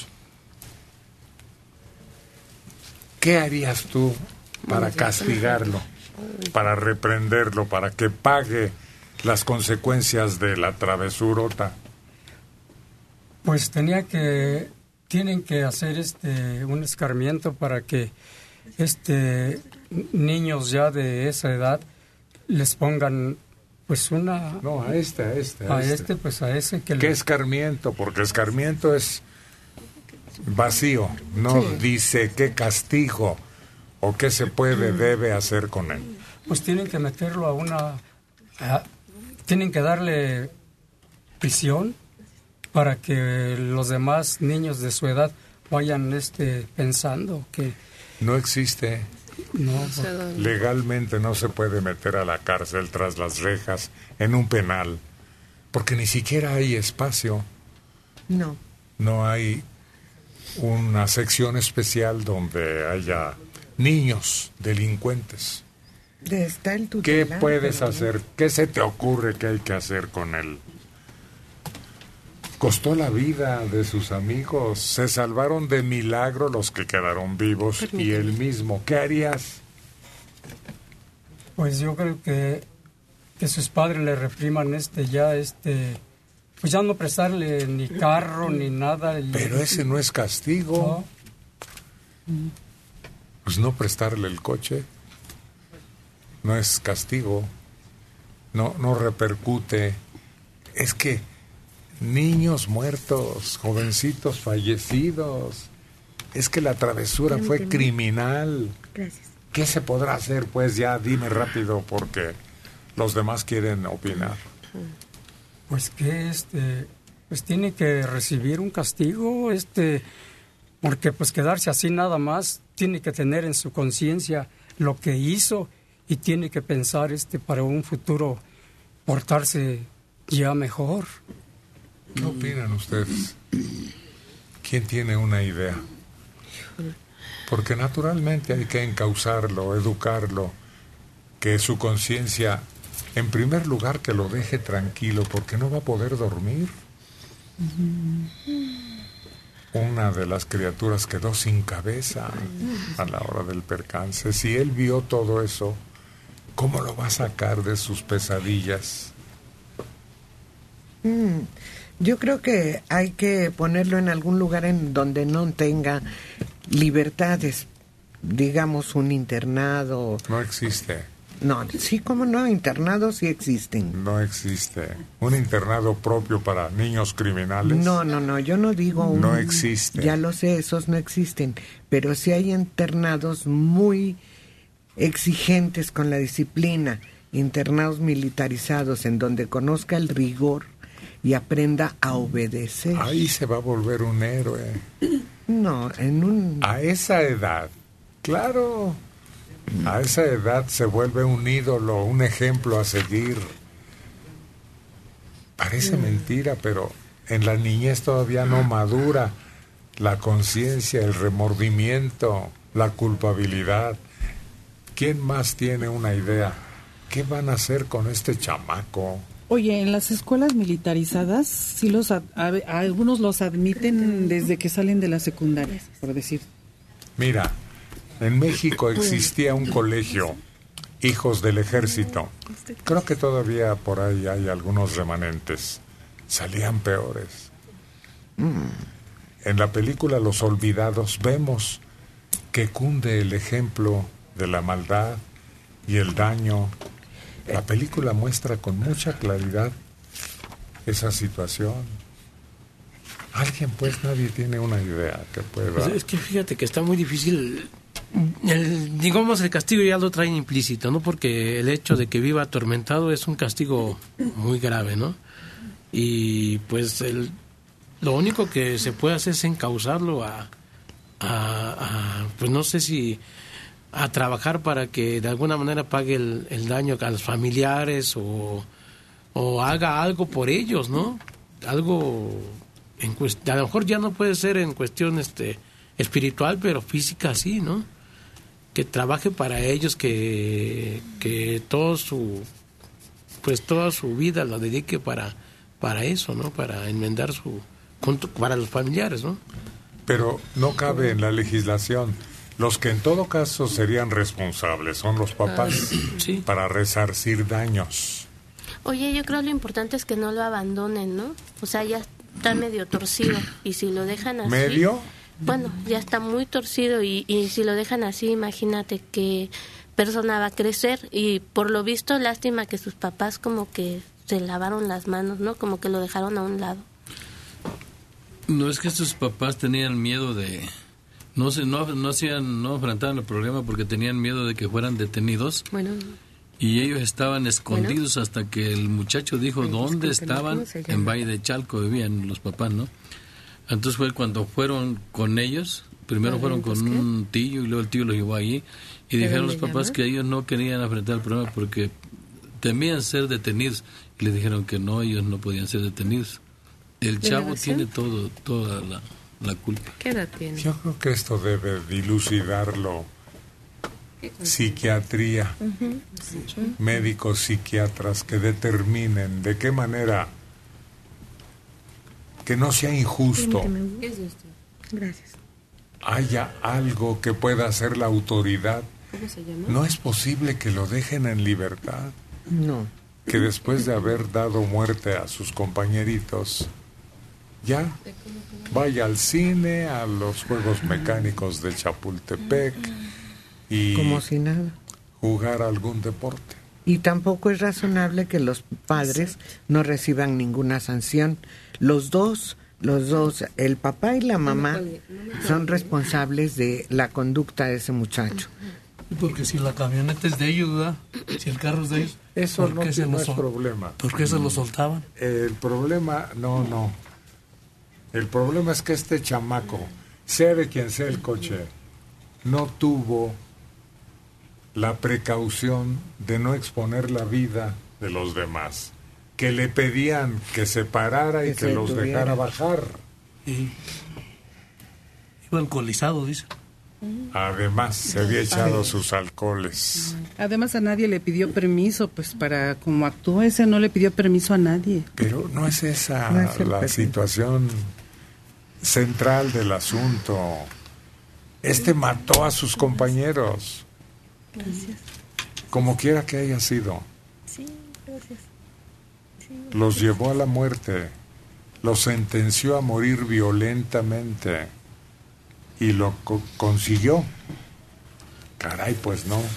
¿Qué harías tú para castigarlo, para reprenderlo, para que pague las consecuencias de la travesurota? Pues tenía que, tienen que hacer este un escarmiento para que este niños ya de esa edad les pongan pues una... No, a este, a este. A, a este. este, pues a ese que... ¿Qué le... escarmiento? Porque escarmiento es vacío, no sí. Dice qué castigo o qué se puede, debe hacer con él. Pues tienen que meterlo a una... A, tienen que darle prisión para que los demás niños de su edad vayan este pensando que... No existe. No, legalmente no se puede meter a la cárcel tras las rejas en un penal, porque ni siquiera hay espacio. No. No hay una sección especial donde haya niños delincuentes. Está el tutelar, ¿Qué puedes pero... hacer? ¿Qué se te ocurre que hay que hacer con él? Costó la vida de sus amigos, se salvaron de milagro los que quedaron vivos. Permítame. Y él mismo, ¿qué harías? Pues yo creo que que sus padres le repriman este ya este pues ya no prestarle ni carro ni nada. Pero ese no es castigo. No. Pues no prestarle el coche no es castigo, no no repercute. Es que niños muertos, jovencitos fallecidos. Es que la travesura fue criminal. Gracias. ¿Qué se podrá hacer? Pues ya dime rápido porque los demás quieren opinar. Pues que este, pues tiene que recibir un castigo, este, porque pues quedarse así nada más, tiene que tener en su conciencia lo que hizo y tiene que pensar este para un futuro portarse ya mejor. ¿Qué opinan ustedes? ¿Quién tiene una idea? Porque naturalmente hay que encauzarlo, educarlo, que su conciencia, en primer lugar, que lo deje tranquilo, porque no va a poder dormir. Una de las criaturas quedó sin cabeza a la hora del percance. Si él vio todo eso, ¿cómo lo va a sacar de sus pesadillas? Mm. Yo creo que hay que ponerlo en algún lugar en donde no tenga libertades, digamos un internado. No existe. No, sí, cómo no, internados sí existen. No existe. ¿Un internado propio para niños criminales? No, no, no, yo no digo un... No existe. Ya lo sé, esos no existen, pero sí hay internados muy exigentes con la disciplina, internados militarizados en donde conozca el rigor y aprenda a obedecer. Ahí se va a volver un héroe. No, en un... A esa edad, claro, a esa edad se vuelve un ídolo, un ejemplo a seguir. Parece mentira, pero en la niñez todavía no madura la conciencia, el remordimiento, la culpabilidad. ¿Quién más tiene una idea? ¿Qué van a hacer con este chamaco? Oye, en las escuelas militarizadas, sí los ad- a, a algunos los admiten desde que salen de la secundaria, por decir. Mira, en México existía un colegio, Hijos del Ejército. Creo que todavía por ahí hay algunos remanentes. Salían peores. En la película Los Olvidados vemos que cunde el ejemplo de la maldad y el daño. La película muestra con mucha claridad esa situación. Alguien, pues, nadie tiene una idea que pueda... Pues es que fíjate que está muy difícil. El, digamos, el castigo ya lo traen implícito, ¿no? Porque el hecho de que viva atormentado es un castigo muy grave, ¿no? Y pues el, lo único que se puede hacer es encauzarlo a, a, a pues no sé si a trabajar para que de alguna manera pague el, el daño a los familiares o, o haga algo por ellos, ¿no? Algo en cuest- a lo mejor ya no puede ser en cuestión este espiritual, pero física sí, ¿no? Que trabaje para ellos, que que todo su pues toda su vida la dedique para para eso, ¿no? Para enmendar su junto, para los familiares, ¿no? Pero no cabe en la legislación. Los que en todo caso serían responsables son los papás sí. para resarcir daños. Oye, yo creo lo importante es que no lo abandonen, ¿no? O sea, ya está medio torcido y si lo dejan así... ¿Medio? Bueno, ya está muy torcido y, y si lo dejan así, imagínate qué persona va a crecer y por lo visto, lástima que sus papás como que se lavaron las manos, ¿no? Como que lo dejaron a un lado. No es que sus papás tenían miedo de... No se, no, no, hacían, no enfrentaban el problema porque tenían miedo de que fueran detenidos. Bueno... Y ellos estaban escondidos bueno. hasta que el muchacho dijo Ay, dónde estaban. En Valle de Chalco vivían los papás, ¿no? Entonces fue cuando fueron con ellos. Primero fueron con ¿qué? un tío y luego el tío los llevó allí. Y dijeron los papás llama? que ellos no querían enfrentar el problema porque temían ser detenidos. Y les dijeron que no, ellos no podían ser detenidos. El chavo tiene todo, toda la, la culpa. ¿Qué edad tiene? Yo creo que esto debe dilucidarlo. Psiquiatría, uh-huh. médicos psiquiatras que determinen de qué manera, que no sea injusto, gracias, haya algo que pueda hacer la autoridad. ¿Cómo se llama? No es posible que lo dejen en libertad, no, que después de haber dado muerte a sus compañeritos ya vaya al cine, a los juegos mecánicos de Chapultepec y como si nada, jugar algún deporte. Y tampoco es razonable que los padres no reciban ninguna sanción. Los dos, los dos, el papá y la mamá, son responsables de la conducta de ese muchacho. Porque si la camioneta es de ellos, ¿verdad? Si el carro es de ellos, eso no, se no es sol- problema. ¿Por qué se lo soltaban? El problema, no, no. El problema es que este chamaco, sea de quien sea el coche, no tuvo la precaución de no exponer la vida de los demás, que le pedían que se parara y que, que los tuviera. dejara bajar. Y iba alcoholizado, dice. Además, se había echado sus alcoholes. Además, a nadie le pidió permiso, pues para como actuó ese, no le pidió permiso a nadie. Pero no es esa no es la permiso. situación central del asunto. Este mató a sus compañeros. Gracias. Como quiera que haya sido. Sí, gracias. Sí, los llevó a la muerte, los sentenció a morir violentamente y lo co- consiguió. Caray, pues no.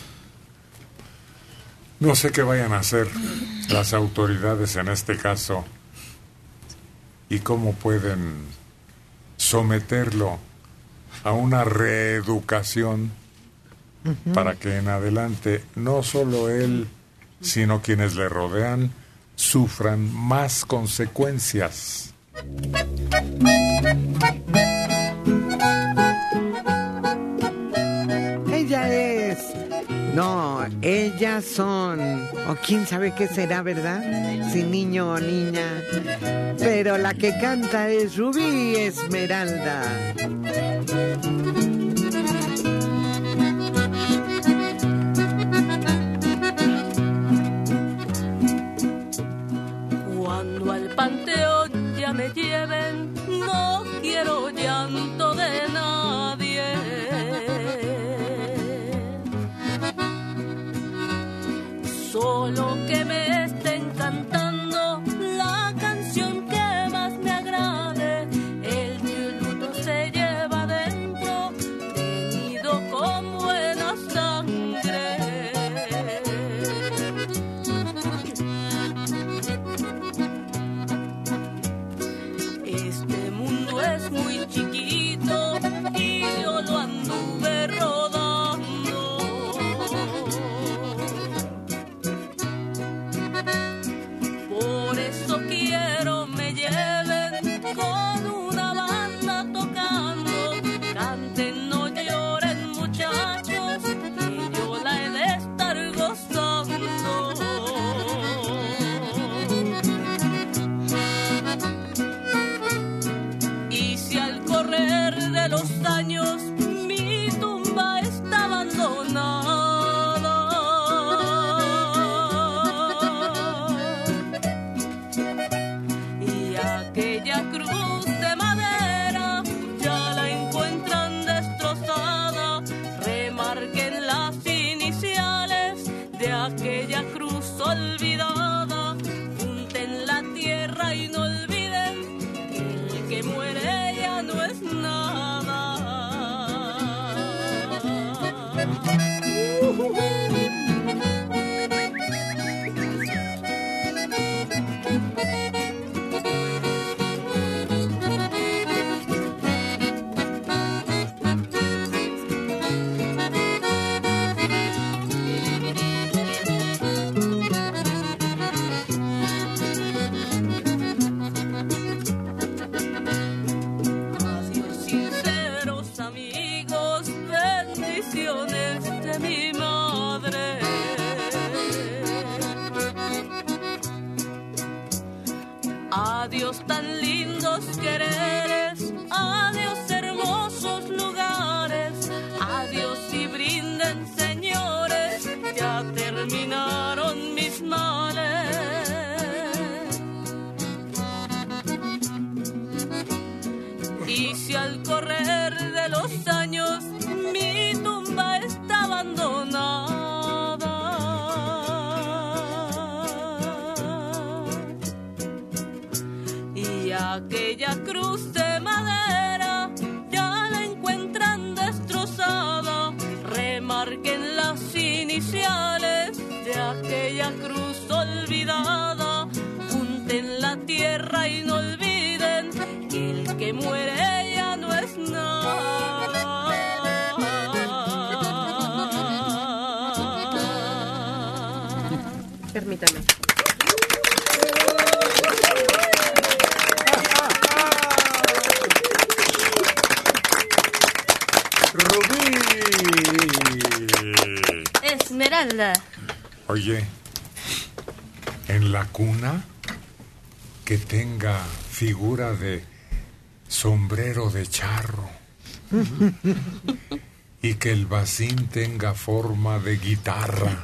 No sé qué vayan a hacer las autoridades en este caso y cómo pueden someterlo a una reeducación uh-huh. para que en adelante no solo él, sino quienes le rodean, sufran más consecuencias. Ella es... No, ellas son... O quién sabe qué será, ¿verdad? Si niño o niña. Pero la que canta es Rubí Esmeralda. patria me lleven, no quiero llanto de nadie. Solo que me estén cantando la canción que más me agrade, el que el luto se lleva dentro, teñido con buena sangre. Este mundo es muy chiquito y yo lo anduve rodando. Por eso quiero me lleven con una banda tocando. Canten, no lloren muchachos, que yo la he de estar gozando. Y si al correr de los años mi tumba está abandonada, y aquella cruz de madera ya la encuentran destrozada, remarquen las iniciales de aquella cruz olvidada, junten la tierra y no olviden que el que muere ya no es nada. Adiós, sinceros amigos, bendiciones de mi madre. Adiós tan lindos quereres, adiós hermosos lugares, adiós y brinden señores, ya terminaron mis males. Y si al correr de los años mi tumba está abandonada, y aquella cruz de madera ya la encuentran destrozada, remarquen las iniciales de aquella cruz olvidada, junten la tierra y no olviden que el que muere ya no es nada. Permítame. Esmeralda. Oye, en la cuna que tenga figura de sombrero de charro y que el bacín tenga forma de guitarra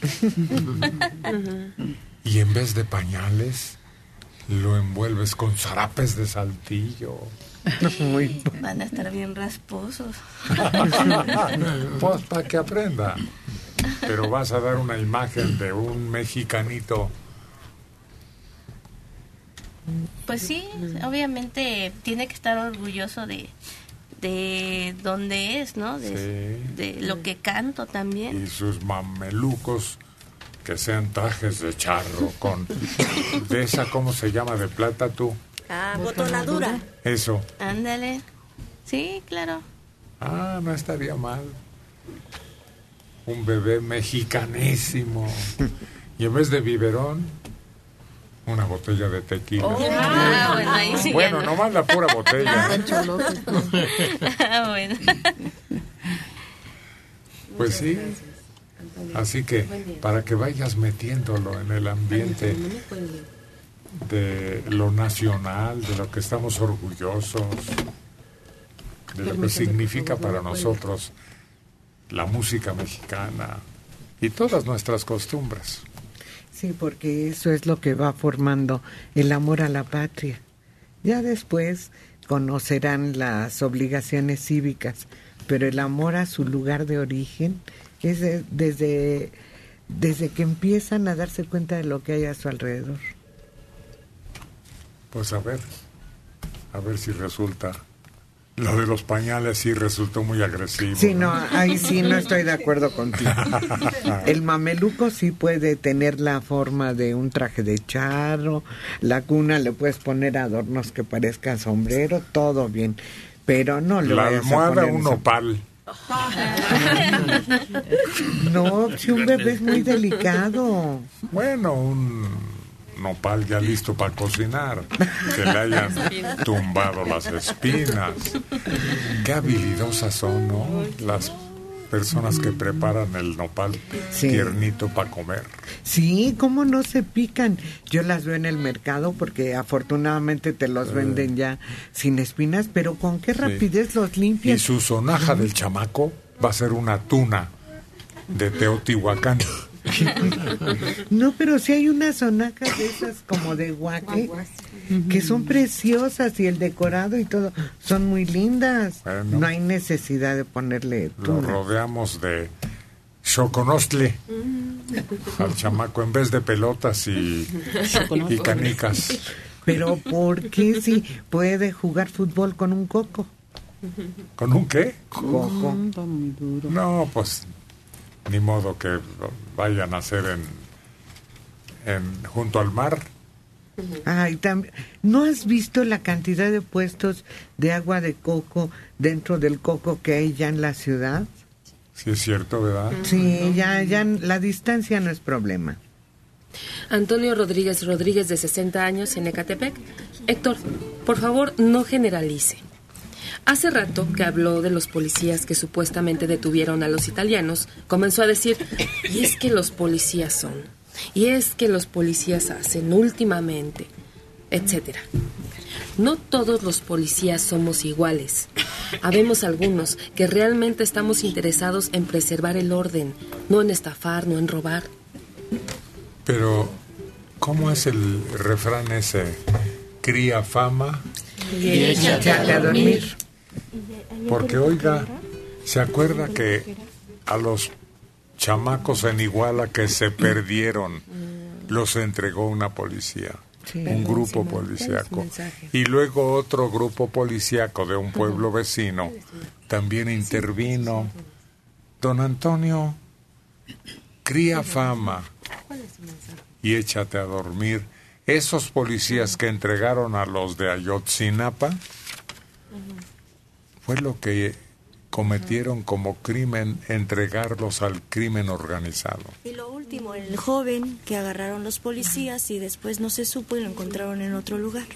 y en vez de pañales lo envuelves con zarapes de saltillo. Muy Van a estar bien rasposos. Pues para que aprenda. Pero vas a dar una imagen de un mexicanito. Pues sí, obviamente tiene que estar orgulloso de, de dónde es, ¿no? De, Sí. de lo que canto también. Y sus mamelucos que sean trajes de charro con de esa, ¿cómo se llama? De plata tú. Ah, botonadura. Eso. Ándale. Sí, claro. Ah, no estaría mal. Un bebé mexicanísimo. Y en vez de biberón, una botella de tequila. Oh. Ah, bueno, ahí sí Bueno, ya no. nomás la pura botella. Ah, bueno. Pues sí. Así que para que vayas metiéndolo en el ambiente de lo nacional, de lo que estamos orgullosos, de lo que significa para nosotros la música mexicana y todas nuestras costumbres. Sí, porque eso es lo que va formando el amor a la patria, Ya después conocerán las obligaciones cívicas, pero el amor a su lugar de origen es de- desde, desde que empiezan a darse cuenta de lo que hay a su alrededor. Pues a ver, a ver si resulta. Lo de los pañales sí resultó muy agresivo. Sí, no, ahí sí no estoy de acuerdo contigo. El mameluco sí puede tener la forma de un traje de charro, la cuna le puedes poner adornos que parezcan sombrero, todo bien, pero no le La vayas a almohada, poner un eso. nopal. No, si un bebé es muy delicado. Bueno, un nopal ya listo para cocinar, que le hayan tumbado las espinas. Qué habilidosas son, ¿no? Las personas que preparan el nopal Sí. tiernito para comer. Sí, cómo no se pican. Yo las veo en el mercado porque afortunadamente te los venden ya sin espinas, pero con qué rapidez los Y limpias. su sonaja del chamaco va a ser una tuna de Teotihuacán. No, pero sí hay unas sonacas de esas como de guaque que son preciosas y el decorado y todo son muy lindas. Bueno. No hay necesidad de ponerle Lo tuna. rodeamos de choconostle al chamaco en vez de pelotas y, y canicas. Pero ¿por qué si puede jugar fútbol con un coco? ¿Con un qué? Coco. No, pues ni modo que vayan a hacer en, en junto al mar. Ay, tam- ¿no has visto la cantidad de puestos de agua de coco dentro del coco que hay ya en la ciudad? Sí es cierto, ¿verdad? Sí, ya, ya la distancia no es problema. Antonio Rodríguez Rodríguez, de sesenta años, en Ecatepec. Héctor, por favor, no generalice. Hace rato que habló de los policías que supuestamente detuvieron a los italianos, comenzó a decir, y es que los policías son, y es que los policías hacen últimamente, etcétera. No todos los policías somos iguales. Habemos algunos que realmente estamos interesados en preservar el orden, no en estafar, no en robar. Pero, ¿cómo es el refrán ese? Cría fama Y échate a dormir. Porque, oiga, ¿se acuerda que a los chamacos en Iguala que se perdieron los entregó una policía? Sí. Un grupo policíaco. Y luego otro grupo policíaco de un pueblo vecino también intervino. Don Antonio, cría fama y échate a dormir. Esos policías que entregaron a los de Ayotzinapa fue lo que cometieron como crimen, entregarlos al crimen organizado. Y lo último, el joven que agarraron los policías y después no se supo y lo encontraron en otro lugar.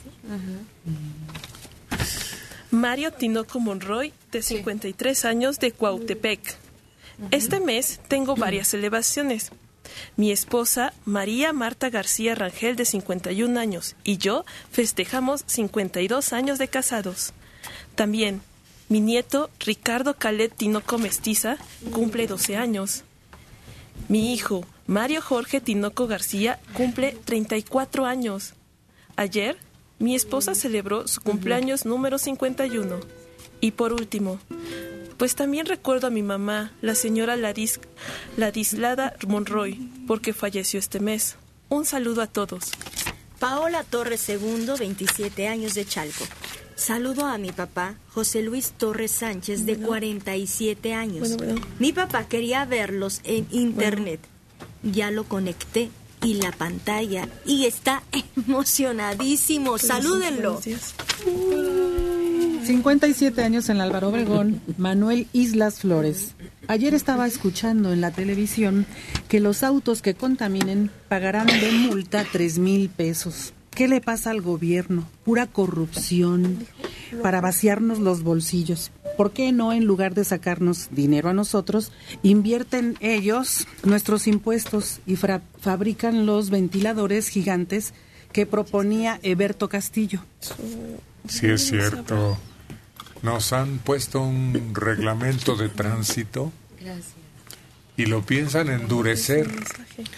Mario Tinoco Monroy, de cincuenta y tres años, de Cuautepec. Este mes tengo varias celebraciones. Mi esposa, María Marta García Rangel, de cincuenta y un años, y yo festejamos cincuenta y dos años de casados. También, mi nieto, Ricardo Calet Tinoco Mestiza, cumple doce años. Mi hijo, Mario Jorge Tinoco García, cumple treinta y cuatro años. Ayer, mi esposa celebró su cumpleaños número cincuenta y uno. Y por último, pues también recuerdo a mi mamá, la señora Ladis, Ladislada Monroy, porque falleció este mes. Un saludo a todos. Paola Torres Segundo, veintisiete años, de Chalco. Saludo a mi papá, José Luis Torres Sánchez, de cuarenta y siete años. Bueno, bueno. Mi papá quería verlos en internet. Ya lo conecté y la pantalla y está emocionadísimo. Salúdenlo. cincuenta y siete años en Álvaro Obregón, Manuel Islas Flores. Ayer estaba escuchando en la televisión que los autos que contaminen pagarán de multa tres mil pesos. ¿Qué le pasa al gobierno? Pura corrupción para vaciarnos los bolsillos. ¿Por qué no, en lugar de sacarnos dinero a nosotros, invierten ellos nuestros impuestos y fra- fabrican los ventiladores gigantes que proponía Eberto Castillo? Sí, es cierto. Nos han puesto un reglamento de tránsito y lo piensan endurecer,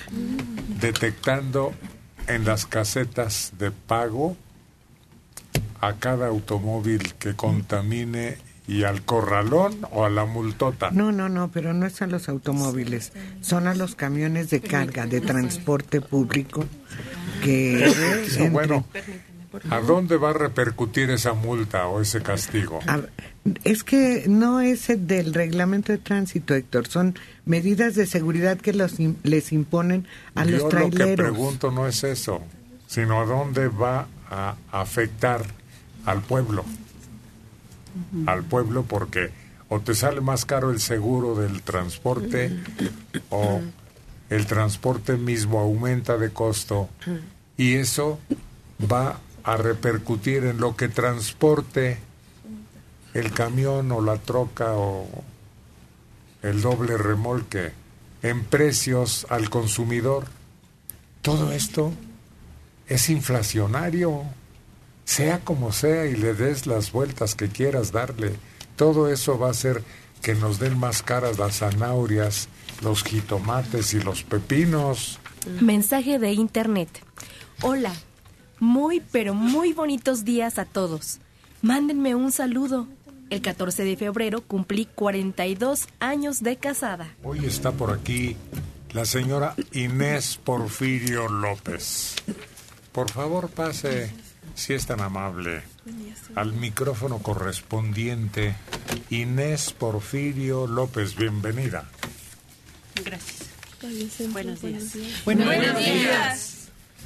detectando en las casetas de pago a cada automóvil que contamine y al corralón o a la multota? No, no, no, pero no es a los automóviles, son a los camiones de carga, de transporte público que... Eso, bueno, ¿a dónde va a repercutir esa multa o ese castigo? A, es que no es el del reglamento de tránsito, Héctor, son medidas de seguridad que los, les imponen a Yo los traileros. Yo lo que pregunto no es eso, sino a dónde va a afectar al pueblo. Uh-huh. Al pueblo, porque o te sale más caro el seguro del transporte o el transporte mismo aumenta de costo y eso va a repercutir en lo que transporte el camión o la troca o el doble remolque en precios al consumidor. Todo esto es inflacionario, sea como sea y le des las vueltas que quieras darle. Todo eso va a hacer que nos den más caras las zanahorias, los jitomates y los pepinos. Mensaje de internet. Hola, muy pero muy bonitos días a todos. Mándenme un saludo. El catorce de febrero cumplí cuarenta y dos años de casada. Hoy está por aquí la señora Inés Porfirio López. Por favor, pase, si es tan amable, al micrófono correspondiente. Inés Porfirio López, bienvenida. Gracias. Buenos días. Buenos, Buenos días.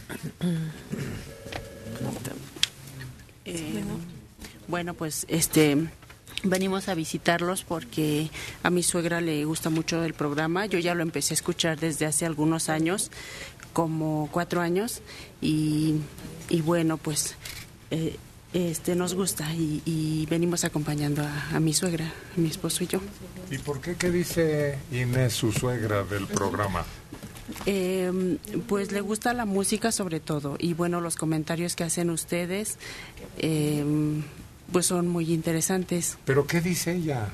Eh, bueno, pues este venimos a visitarlos porque a mi suegra le gusta mucho el programa. Yo ya lo empecé a escuchar desde hace algunos años, como cuatro años, y, y bueno, pues eh, este nos gusta y, y venimos acompañando a, a mi suegra, a mi esposo y yo. ¿Y por qué? ¿Qué dice Inés, su suegra, del programa? Eh, pues le gusta la música sobre todo y bueno, los comentarios que hacen ustedes eh, pues son muy interesantes. ¿Pero qué dice ella?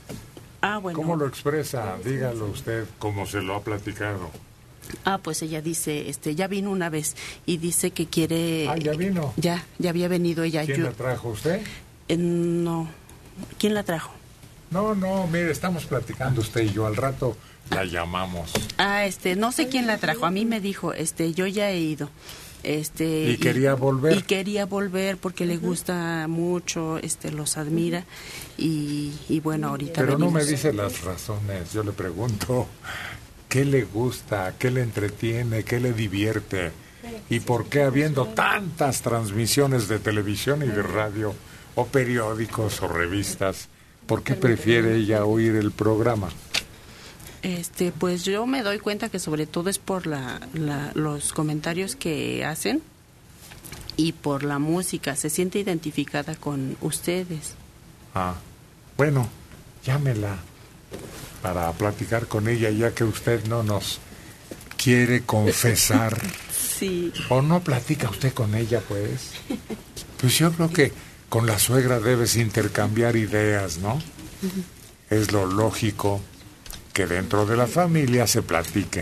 Ah, bueno. ¿Cómo lo expresa? Dígalo usted, como se lo ha platicado. Ah, pues ella dice, este, ya vino una vez y dice que quiere... Ah, ¿ya vino? Ya, ya había venido ella. ¿Quién yo, la trajo, usted? Eh, no. ¿Quién la trajo? No, no, mire, estamos platicando usted y yo, al rato la llamamos. Ah, este, no sé quién la trajo, a mí me dijo, este, yo ya he ido. Este, ¿Y quería volver? Y quería volver porque le gusta mucho, este, los admira y, y bueno, ahorita Pero venimos. no me dice las razones, yo le pregunto, ¿qué le gusta, qué le entretiene, qué le divierte? ¿Y por qué habiendo tantas transmisiones de televisión y de radio, o periódicos o revistas, por qué prefiere ella oír el programa? Este, pues yo me doy cuenta que sobre todo es por la, la, los comentarios que hacen y por la música. Se siente identificada con ustedes. Ah, bueno, llámela para platicar con ella, ya que usted no nos quiere confesar. Sí. ¿O no platica usted con ella, pues? Pues yo creo que con la suegra debes intercambiar ideas, ¿no? Uh-huh. Es lo lógico que dentro de la familia se platique.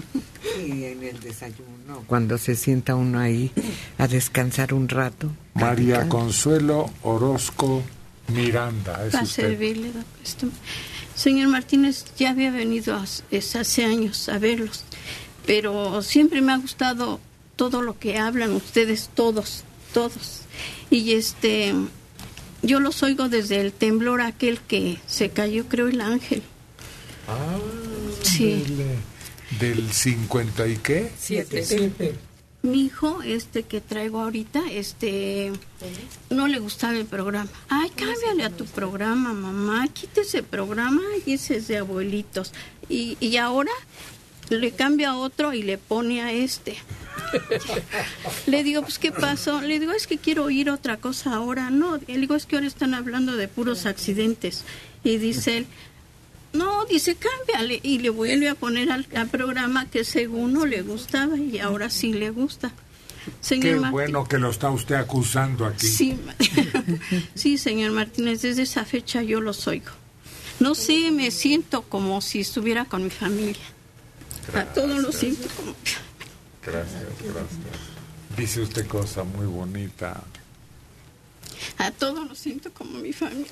Y en el desayuno, cuando se sienta uno ahí a descansar un rato. María platicando. Consuelo Orozco Miranda, ¿es Para usted? servirle, esto. Señor Martínez, ya había venido hace años a verlos, pero siempre me ha gustado todo lo que hablan ustedes, todos, todos. Y este, yo los oigo desde el temblor aquel que se cayó, creo, el ángel. Ah, sí. Del, del cincuenta y qué? Siete. Siete. Mi hijo, este que traigo ahorita, este, no le gustaba el programa. Ay, cámbiale a tu programa, mamá, quita ese programa y ese es de abuelitos. Y, y ahora le cambia a otro y le pone a este. Le digo, pues, ¿qué pasó? Le digo, es que quiero oír otra cosa ahora. No, le digo, es que ahora están hablando de puros accidentes. Y dice él, no, dice, cámbiale. Y le vuelve a poner al, al programa que según no le gustaba y ahora sí le gusta. Señor Qué Martín, bueno que lo está usted acusando aquí. Sí, sí, señor Martínez, desde esa fecha yo los oigo. No sé, me siento como si estuviera con mi familia. Gracias. A todos los siento como... Gracias, gracias. Dice usted cosa muy bonita. A todos los siento como mi familia.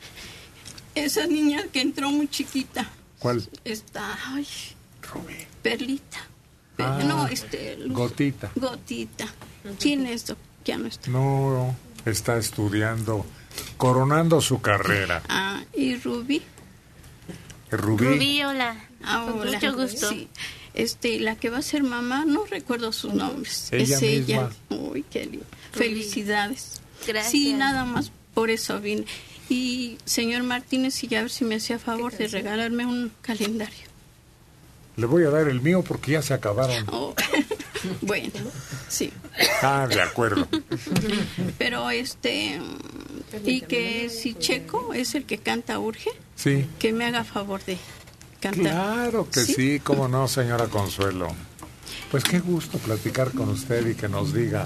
Esa niña que entró muy chiquita. ¿Cuál? Está, ay, Perlita. Ah, no, este... Luz. Gotita. Gotita. ¿Quién es esto? Ya no está. No, está estudiando, coronando su carrera. Ah, ¿y Rubí? Rubí. Rubí, hola. Ah, Con hola. mucho gusto. Sí. Este, la que va a ser mamá, no recuerdo sus nombres. Ella es ella. misma. Uy, qué lindo. Felicidades. Gracias. Sí, nada más por eso vine. Y señor Martínez, y a ver si me hacía favor de regalarme un calendario. Le voy a dar el mío porque ya se acabaron. Oh, bueno, sí. Ah, de acuerdo. Pero este, y que si Checo es el que canta Urge, Sí. que me haga favor de cantar. Claro que sí, sí, cómo no, señora Consuelo. Pues qué gusto platicar con usted y que nos diga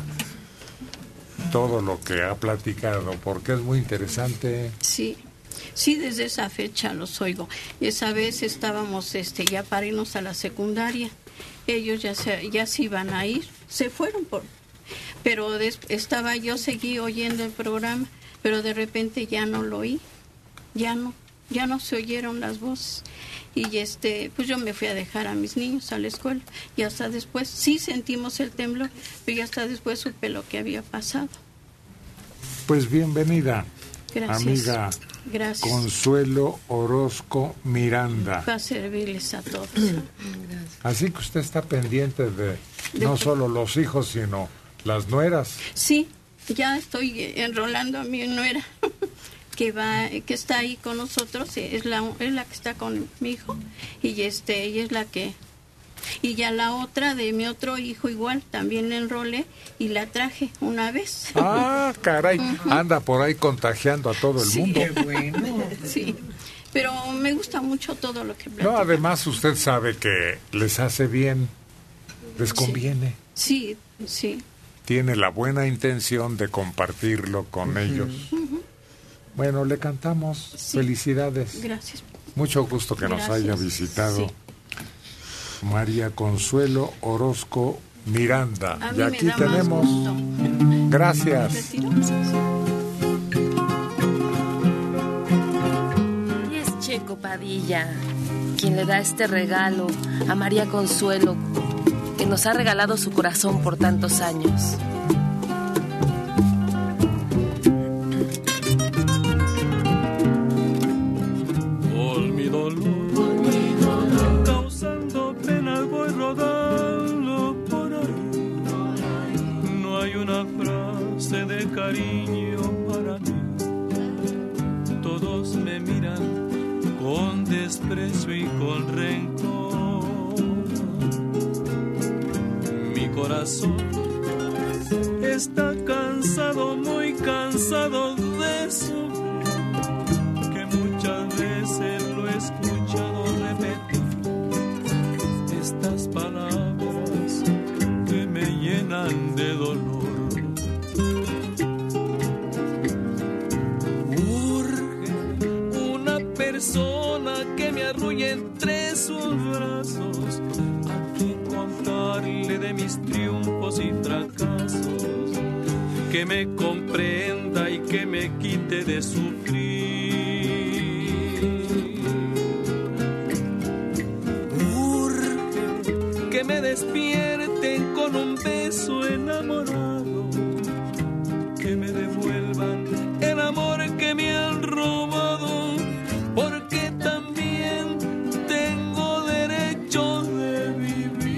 todo lo que ha platicado, porque es muy interesante. Sí, sí, desde esa fecha los oigo. Esa vez estábamos este, ya para irnos a la secundaria. Ellos ya se, ya se iban a ir, se fueron por... Pero des, estaba yo, seguí oyendo el programa, pero de repente ya no lo oí, ya no, ya no se oyeron las voces. Y este, pues yo me fui a dejar a mis niños a la escuela y hasta después sí sentimos el temblor, pero ya hasta después supe lo que había pasado. Pues bienvenida, Gracias. amiga Gracias. Consuelo Orozco Miranda. Para servirles a todos. Así que usted está pendiente de no solo los hijos, sino las nueras. Sí, ya estoy enrolando a mi nuera, que va, que está ahí con nosotros, es la, es la que está con mi hijo, y este, ella es la que, y ya la otra de mi otro hijo igual, también la enrolé y la traje una vez. Ah, caray, Ujú. anda por ahí contagiando a todo el Sí. mundo. Sí, pero me gusta mucho todo lo que No, platican. además usted sabe que les hace bien, les conviene. Sí, sí. Tiene la buena intención de compartirlo con ellos. Ujú. Bueno, le cantamos. Felicidades. Gracias. Mucho gusto que nos Gracias. haya visitado. Sí. María Consuelo Orozco Miranda. A Y mí me aquí da más tenemos. gusto. Gracias. ¿Retiro? Y es Checo Padilla quien le da este regalo a María Consuelo, que nos ha regalado su corazón por tantos años. Por mi dolor, causando pena voy rodando por ahí. No hay una frase de cariño para mí. Todos me miran con desprecio y con rencor. Mi corazón está cansado, muy cansado de sufrir, que muchas veces lo he escuchado repetir estas palabras que me llenan de dolor. Urge una persona que me arrulle entre sus brazos, a quien contarle de mis triunfos y fracasos, que me comprenda y que me quite de sufrir. Urge que me despierten con un beso enamorado, que me devuelvan el amor que me han robado, porque también tengo derecho de vivir.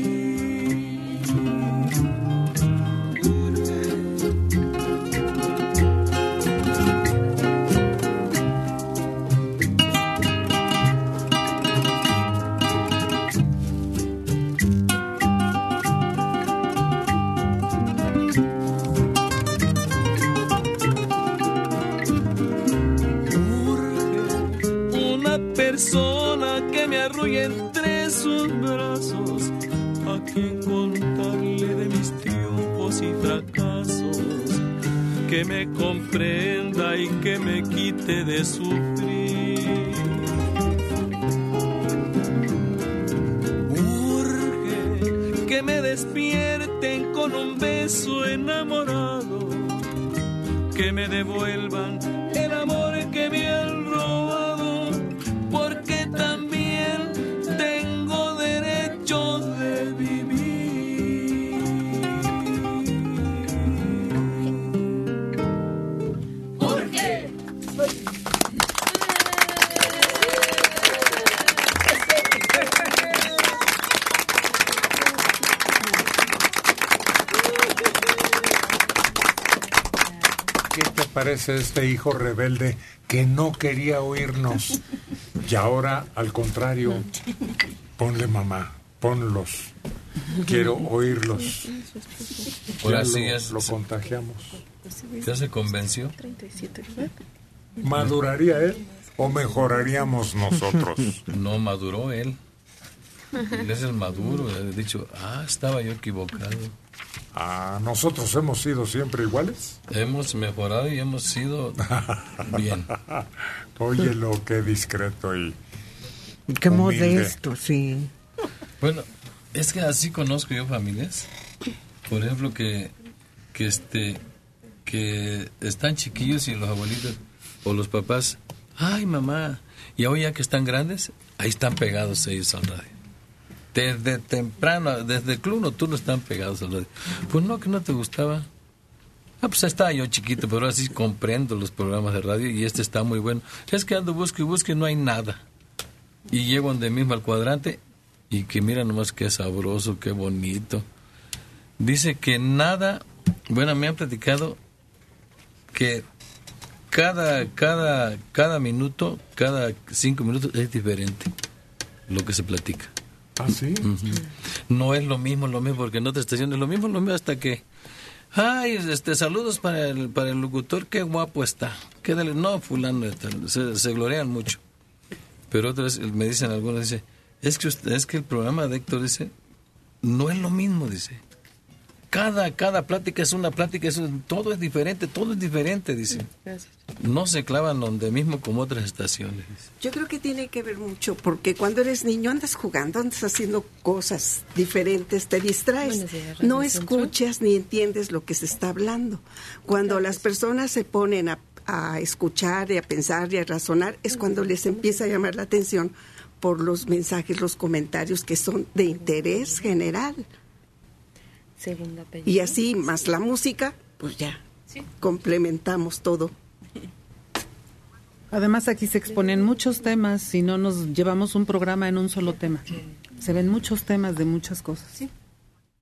Una persona que me arrulle entre sus brazos, a quien contarle de mis triunfos y fracasos, que me comprenda y que me quite de sufrir. Urge que me despierten con un beso enamorado, que me devuelvan el amor que me han robado, porque también tengo derecho de vivir. ¿Por qué? ¿Qué te parece este hijo rebelde que no quería oírnos? Y ahora, al contrario, ponle mamá, ponlos. Quiero oírlos. Ahora Ya sí lo, es- lo contagiamos. ¿Ya se convenció? ¿Maduraría él o mejoraríamos nosotros? No maduró él. Él es el maduro. He dicho, ah, estaba yo equivocado. Ah, ¿nosotros hemos sido siempre iguales? Hemos mejorado y hemos sido bien. Óyelo, qué discreto y Qué humilde. modesto, sí. Bueno, es que así conozco yo familias, por ejemplo, que, que este, que están chiquillos y los abuelitos o los papás, ay mamá, y hoy ya que están grandes, ahí están pegados ellos al radio. Desde temprano, desde el club nocturno están pegados al radio. Pues no, que no te gustaba. Ah, pues estaba yo chiquito, pero ahora sí comprendo los programas de radio y este está muy bueno. Es que ando busco y busco y no hay nada. Y llego donde mismo al cuadrante y que mira nomás qué sabroso, qué bonito. Dice que nada, bueno, me han platicado que cada, cada, cada minuto, cada cinco minutos es diferente lo que se platica. ¿Ah, sí? Ujú. No es lo mismo, lo mismo, porque en otra estación es lo mismo, lo mismo hasta que... Ay, este, saludos para el, para el locutor, qué guapo está. Qué dele- no, fulano, se, se glorian mucho. Pero otras me dicen algunos, dice, es que usted, es que el programa de Héctor dice, no es lo mismo, dice. Cada, cada plática es una plática, es un- todo es diferente, todo es diferente, dice. No se clavan donde mismo como otras estaciones. Yo creo que tiene que ver mucho, porque cuando eres niño andas jugando, andas haciendo cosas diferentes, te distraes, Buenos días, Radio no Centro. escuchas ni entiendes lo que se está hablando. Cuando las personas se ponen a, a escuchar y a pensar y a razonar, es cuando les empieza a llamar la atención por los mensajes, los comentarios que son de interés general. Segundo apellido. Y así, más la música, pues ya, complementamos todo. Además aquí se exponen muchos temas y no nos llevamos un programa en un solo tema. Se ven muchos temas de muchas cosas.